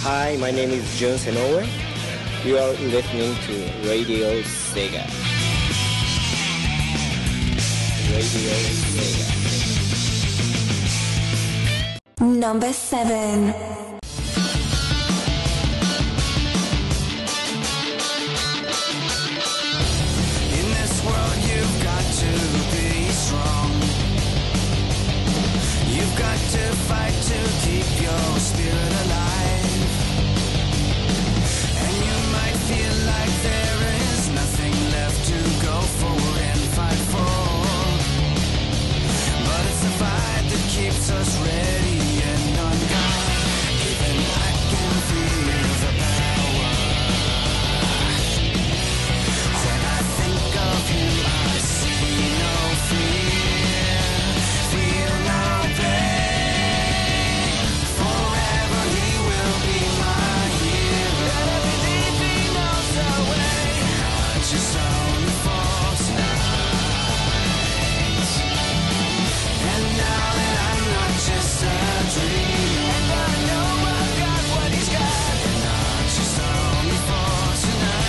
Hi, my name is Jun Senoue. You are listening to Radio Sega. Radio Sega. Number 7. In this world you've got to be strong. You've got to fight to keep your spirit alive. And you might feel like there is nothing left to go for and fight for. But it's the fight that keeps us ready and on guard. Even I can feel the power. When I think of you, I see no fear, feel no pain. Forever he will be my hero. Let everything be knows away. Not just only for tonight. And now that I'm not just a dream, and I know I've got what he's got. Not just only for tonight.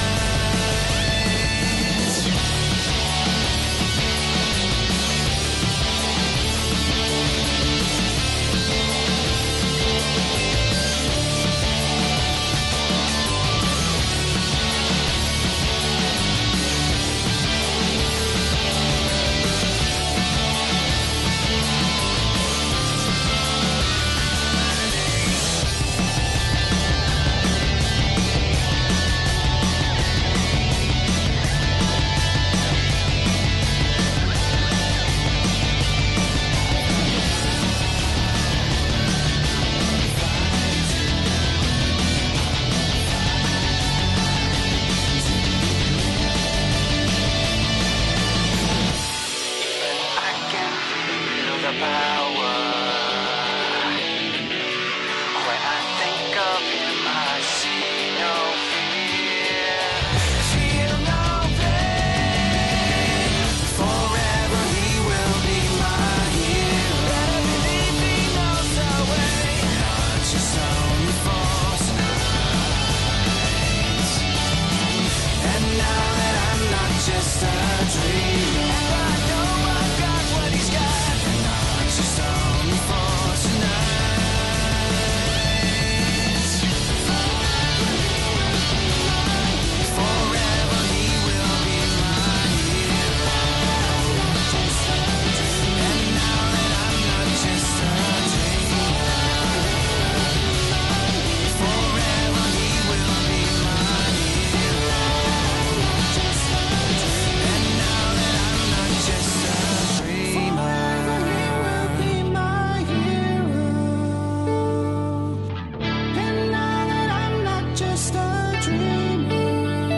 I can feel the power. When I think of him, I see no fear, feel no pain. Forever he will be my hero. Let everything be knows away. Not just only for tonight. And now that I'm not just a dream, and I know I've got what he's got. Not just only for tonight. Forever he will be my hero. And now that I'm not just a dream, forever he will be my hero. And now that I'm not just a dreamer, forever he will be my hero. And now that I'm not just a dreamer,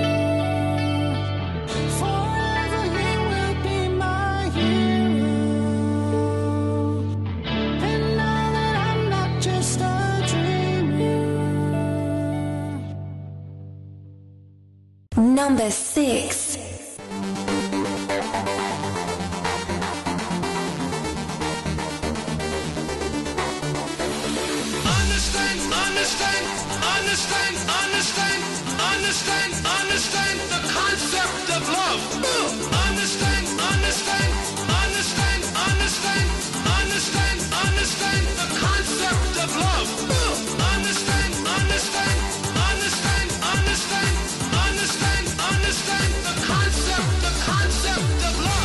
forever he will be my hero. And now that I'm not just a dreamer. Number 6. Understand the concept of love. Understand the concept of love. Understand the concept of love.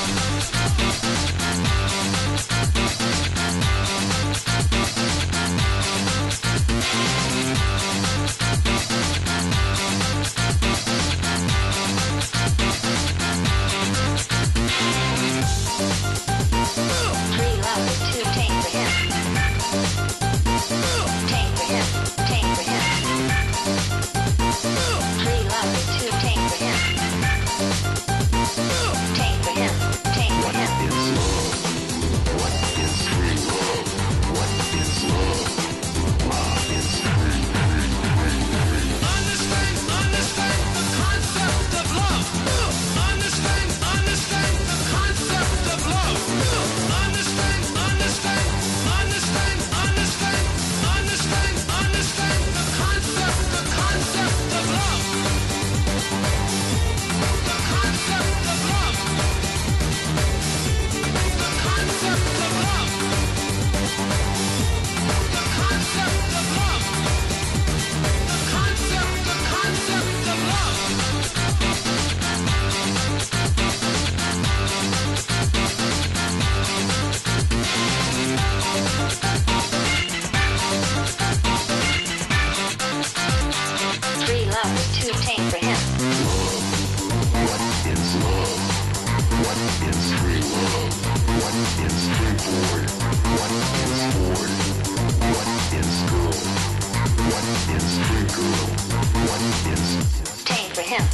The concept of love. Tank for him.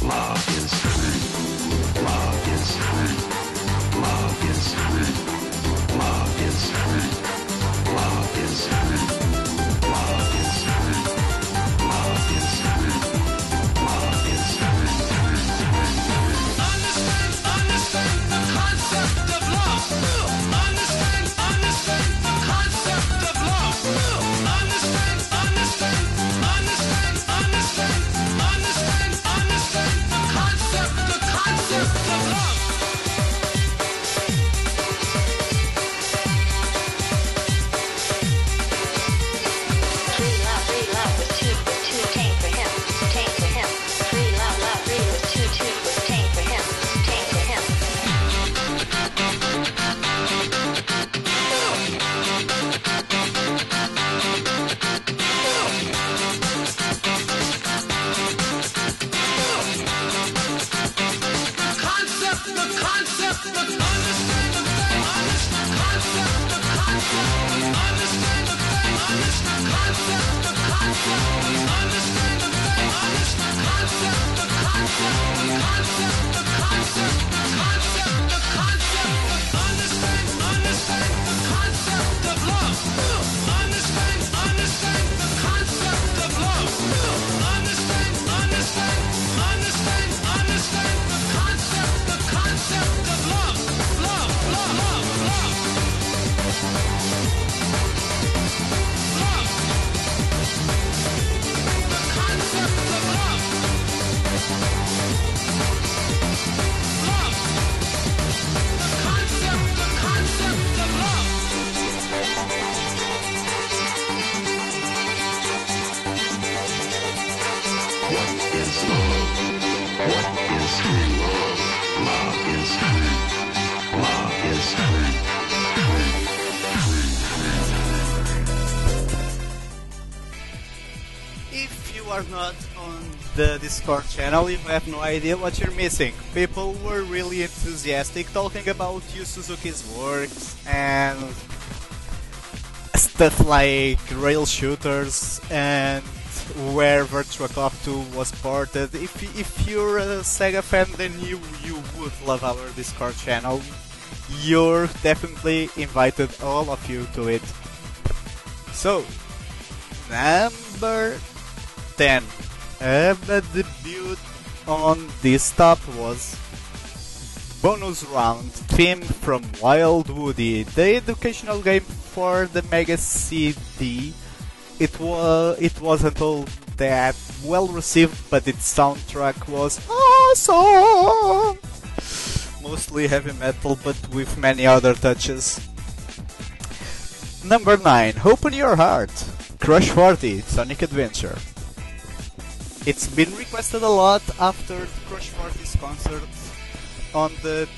If you are not on the Discord channel, you have no idea what you're missing. People were really enthusiastic talking about Yu Suzuki's works and stuff like rail shooters and where Virtua Cop 2 was ported. If you're a Sega fan, then you would love our Discord channel. You're definitely invited, all of you, to it. So, number 10. The debut on this top was Bonus Round theme from Wild Woody, the educational game for the Mega CD. It wasn't all that well received, but its soundtrack was awesome! Mostly heavy metal, but with many other touches. Number 9. Open Your Heart, Crush 40, Sonic Adventure. It's been requested a lot after Crush 40's concert on the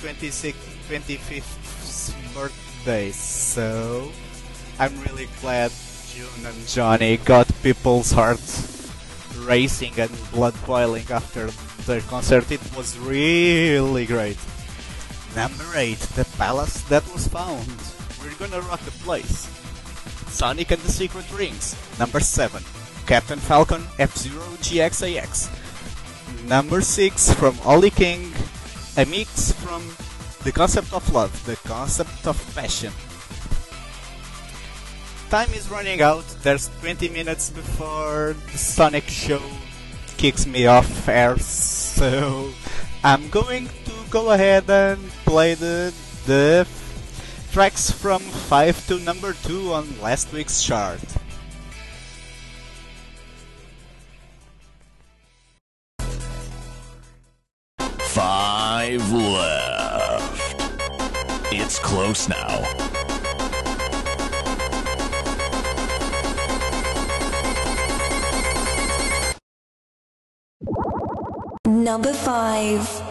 25th birthday, so I'm really glad June and Johnny got people's hearts racing and blood boiling after their concert. It was really great. Number 8, The Palace That Was Found. We're gonna rock the place. Sonic and the Secret Rings. Number 7, Captain Falcon F-Zero GXAX. Number 6, from Ollie King, a mix from The Concept of Love, The Concept of Passion. Time is running out. There's 20 minutes before the Sonic show kicks me off air, so I'm going to go ahead and play the tracks from 5 to number 2 on last week's chart. Five left. It's close now. Number 5.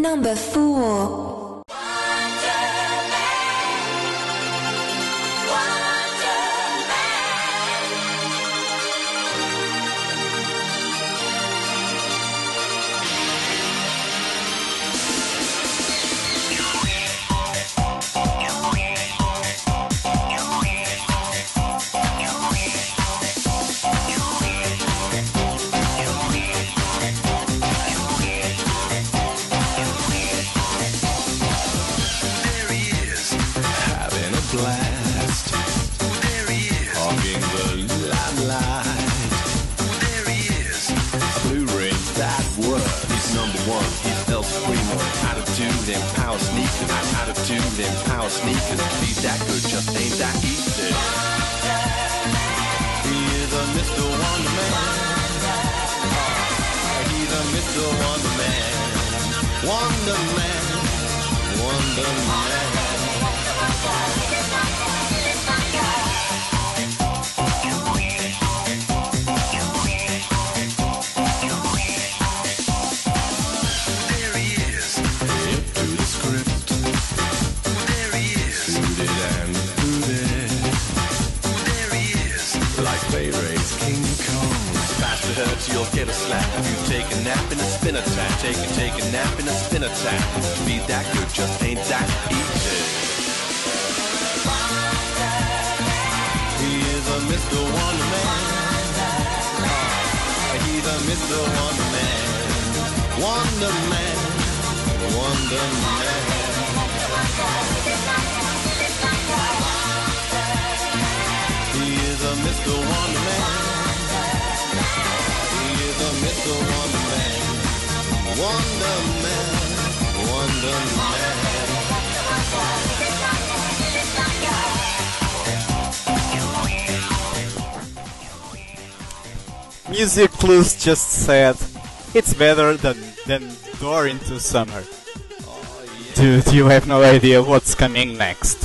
Number 4. Blast. There he is. Hogging the limelight. There he is. Blue ring, that word. He's number one. He's El Supremo. Attitude and power sneakers. Attitude and power sneakers. Be that good just ain't that easy. He is a Mr. Wonder Man. He's a Mr. Wonder Man. Wonder Man. Wonder Man. You'll get a slap if you take a nap in a spin attack. Take a nap in a spin attack. Be that good just ain't that easy. He is a Mr. Wonder Man. He's a Mr. Wonder Man. Wonder Man. Wonder Man. He is a Mr. Wonder Man. Mr. Wonder Man, Wonder Man, Wonder Man. Music Plus just said it's better than Door into Summer. Dude, you have no idea what's coming next.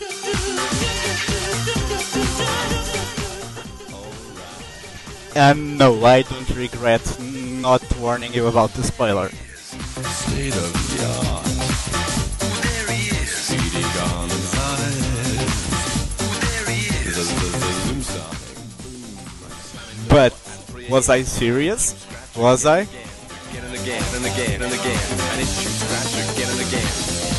And no, I don't regret not warning you about the spoiler. State of the art. There he is. CD gone live. There he is. Zoom sounding. But was I serious? Was I? Again and again and again and again. And it's you scratch again and again.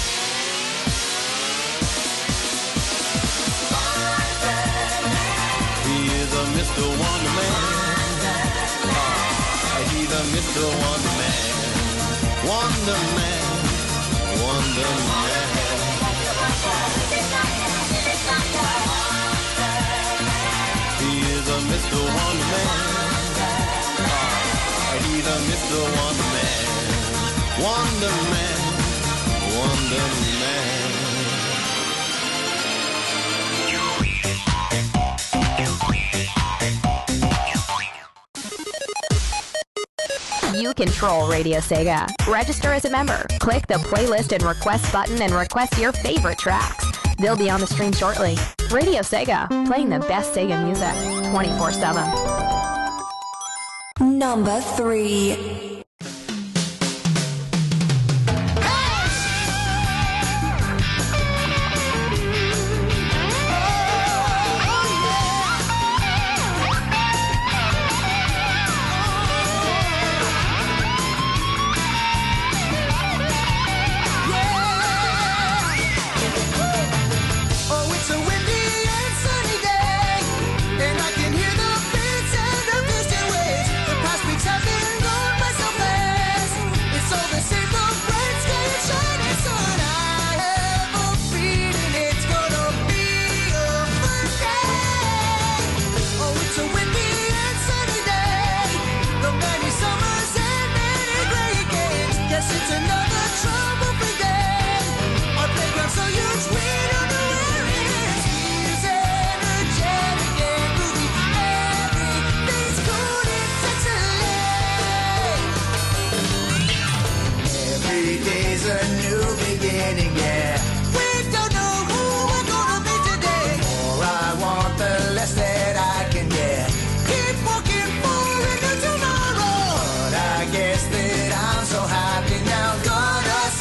He is a Mr. Wonder Man. He's a Mr. Wonder Man. Wonder Man. Wonder Man. He is a Mr. Wonder Man. He's a Mr. Wonder Man. Wonder Man. Wonder Man. You control Radio Sega. Register as a member. Click the playlist and request button and request your favorite tracks. They'll be on the stream shortly. Radio Sega, playing the best Sega music 24/7. Number 3. Guess that I'm so happy now, gonna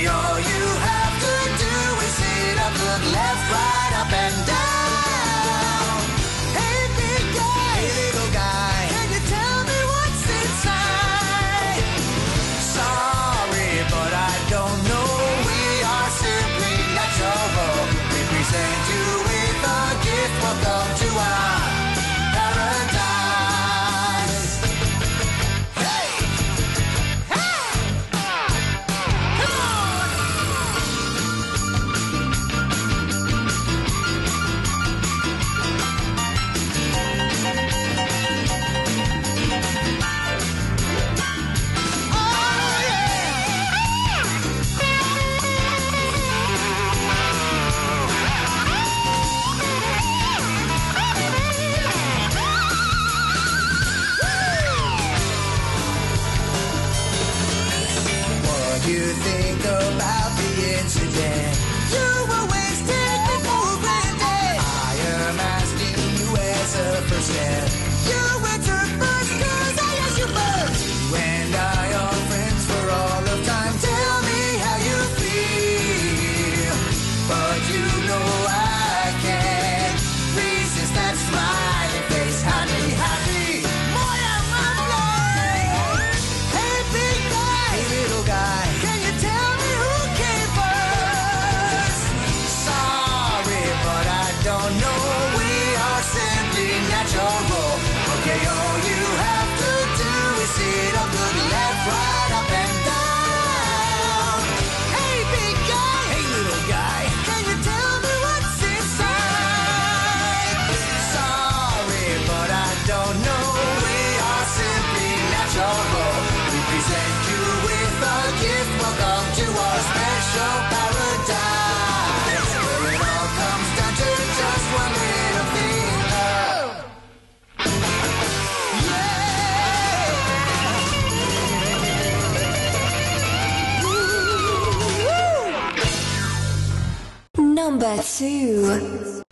Okay, all you have to do is sit up, look left, right, up and down. Hey big guy, hey little guy, can you tell me what's inside? Sorry, but I don't know. We are simply natural. We present you with a gift. Welcome to our paradise. Hey! Hey! Come on! What do you think about the incident? You were wasted before granted. I am asking you as a first step. You answer first, cause I asked you first. You and I are friends for all of time. Tell me how you feel. But you know I can't resist that smiling face. Happy, happy. Moya Mamlay. Hey big guy. Hey little guy. Can you tell me who came first? Sorry, but I don't know. We are simply natural. Okay, all you have to do is sit up, look left, right, up and down. Hey big guy. Hey little guy. Can you tell me what's inside? Sorry, but I don't know. We are simply natural. We present you with a gift. Welcome to our special paradise, where it all comes down to just one little thing. Love. Number 2.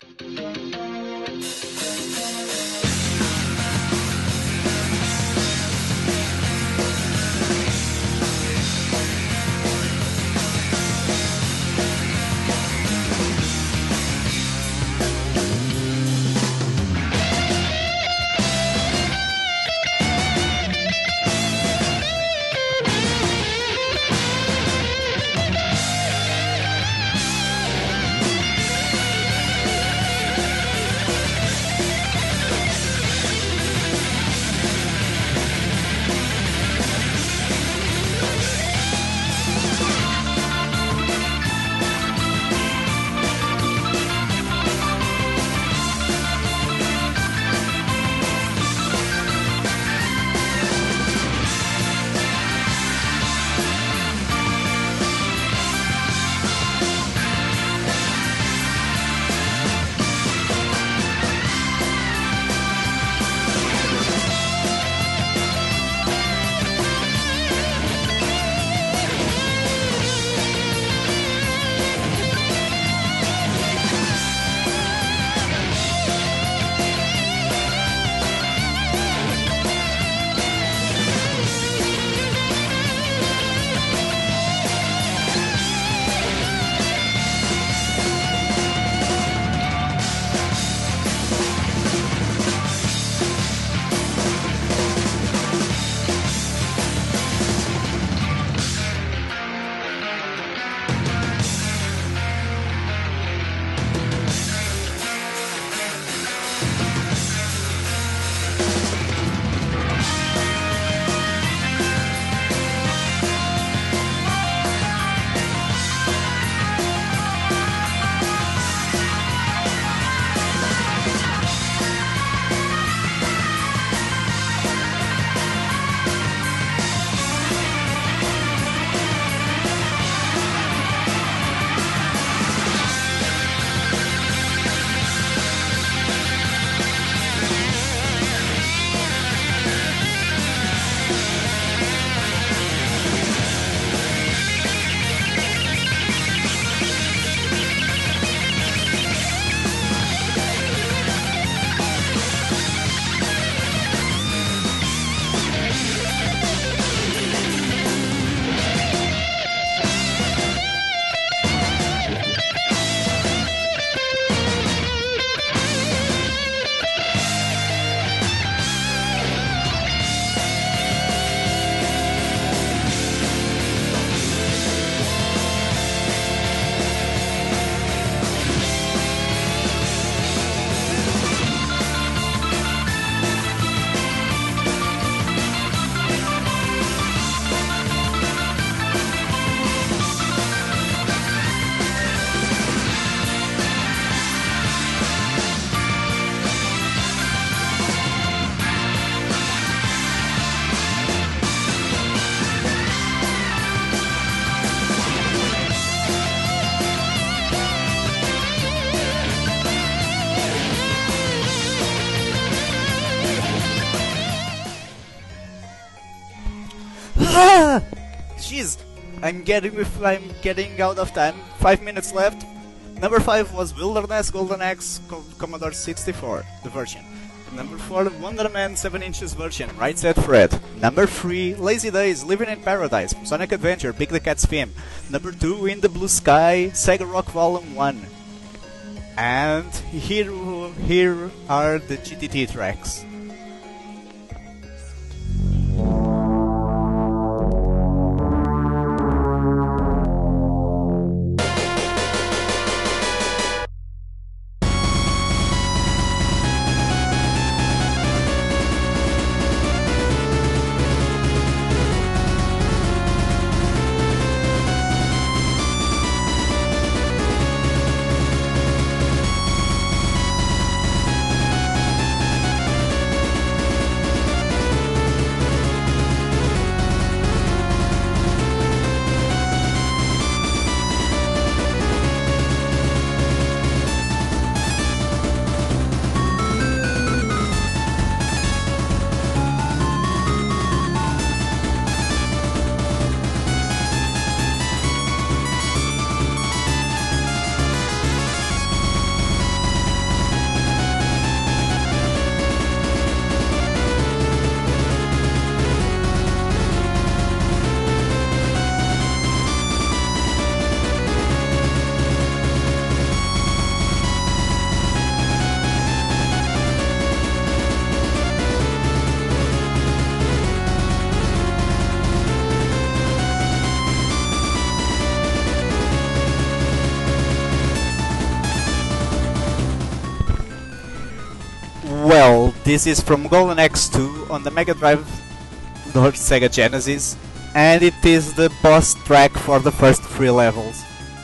jeez! I'm getting out of time. 5 minutes left. Number 5 was Wilderness Golden Axe Commodore 64, the version. Number 4, Wonder Man 7 inches version, Right Said Fred. Number 3, Lazy Days, Living in Paradise, Sonic Adventure, Big the Cat's theme. Number 2, In the Blue Sky, Sega Rock Volume 1. And here are the GTT tracks. Well, this is from Golden Axe 2 on the Mega Drive or Sega Genesis, and it is the boss track for the first 3 levels.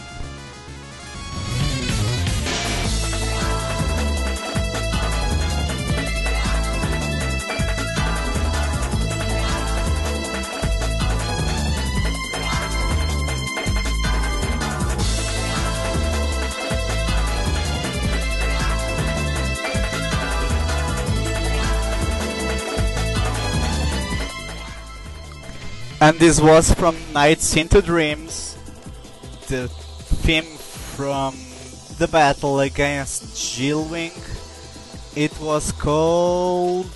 And this was from Nights into Dreams, the theme from the battle against Gillwing. It was called...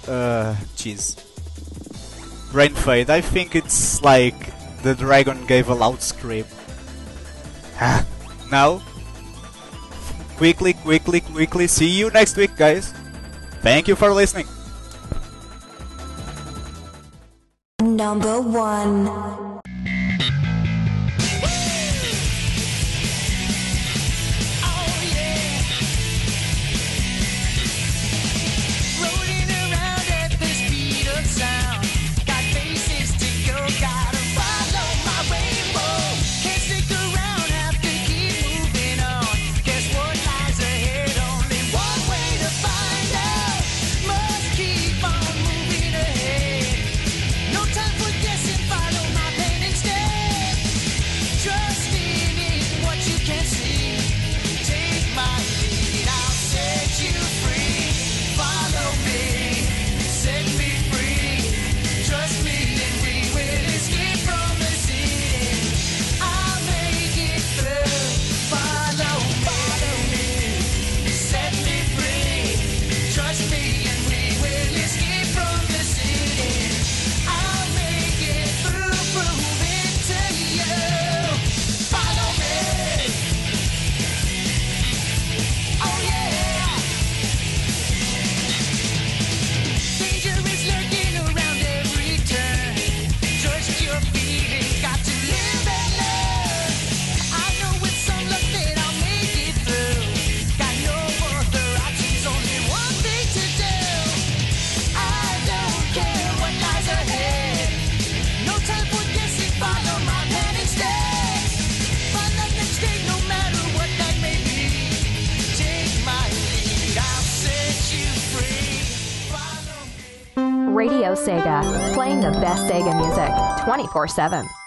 Brain Fade. I think it's like the dragon gave a loud scream. Now, quickly, see you next week, guys. Thank you for listening. Number 1. Radio Sega, playing the best Sega music 24/7.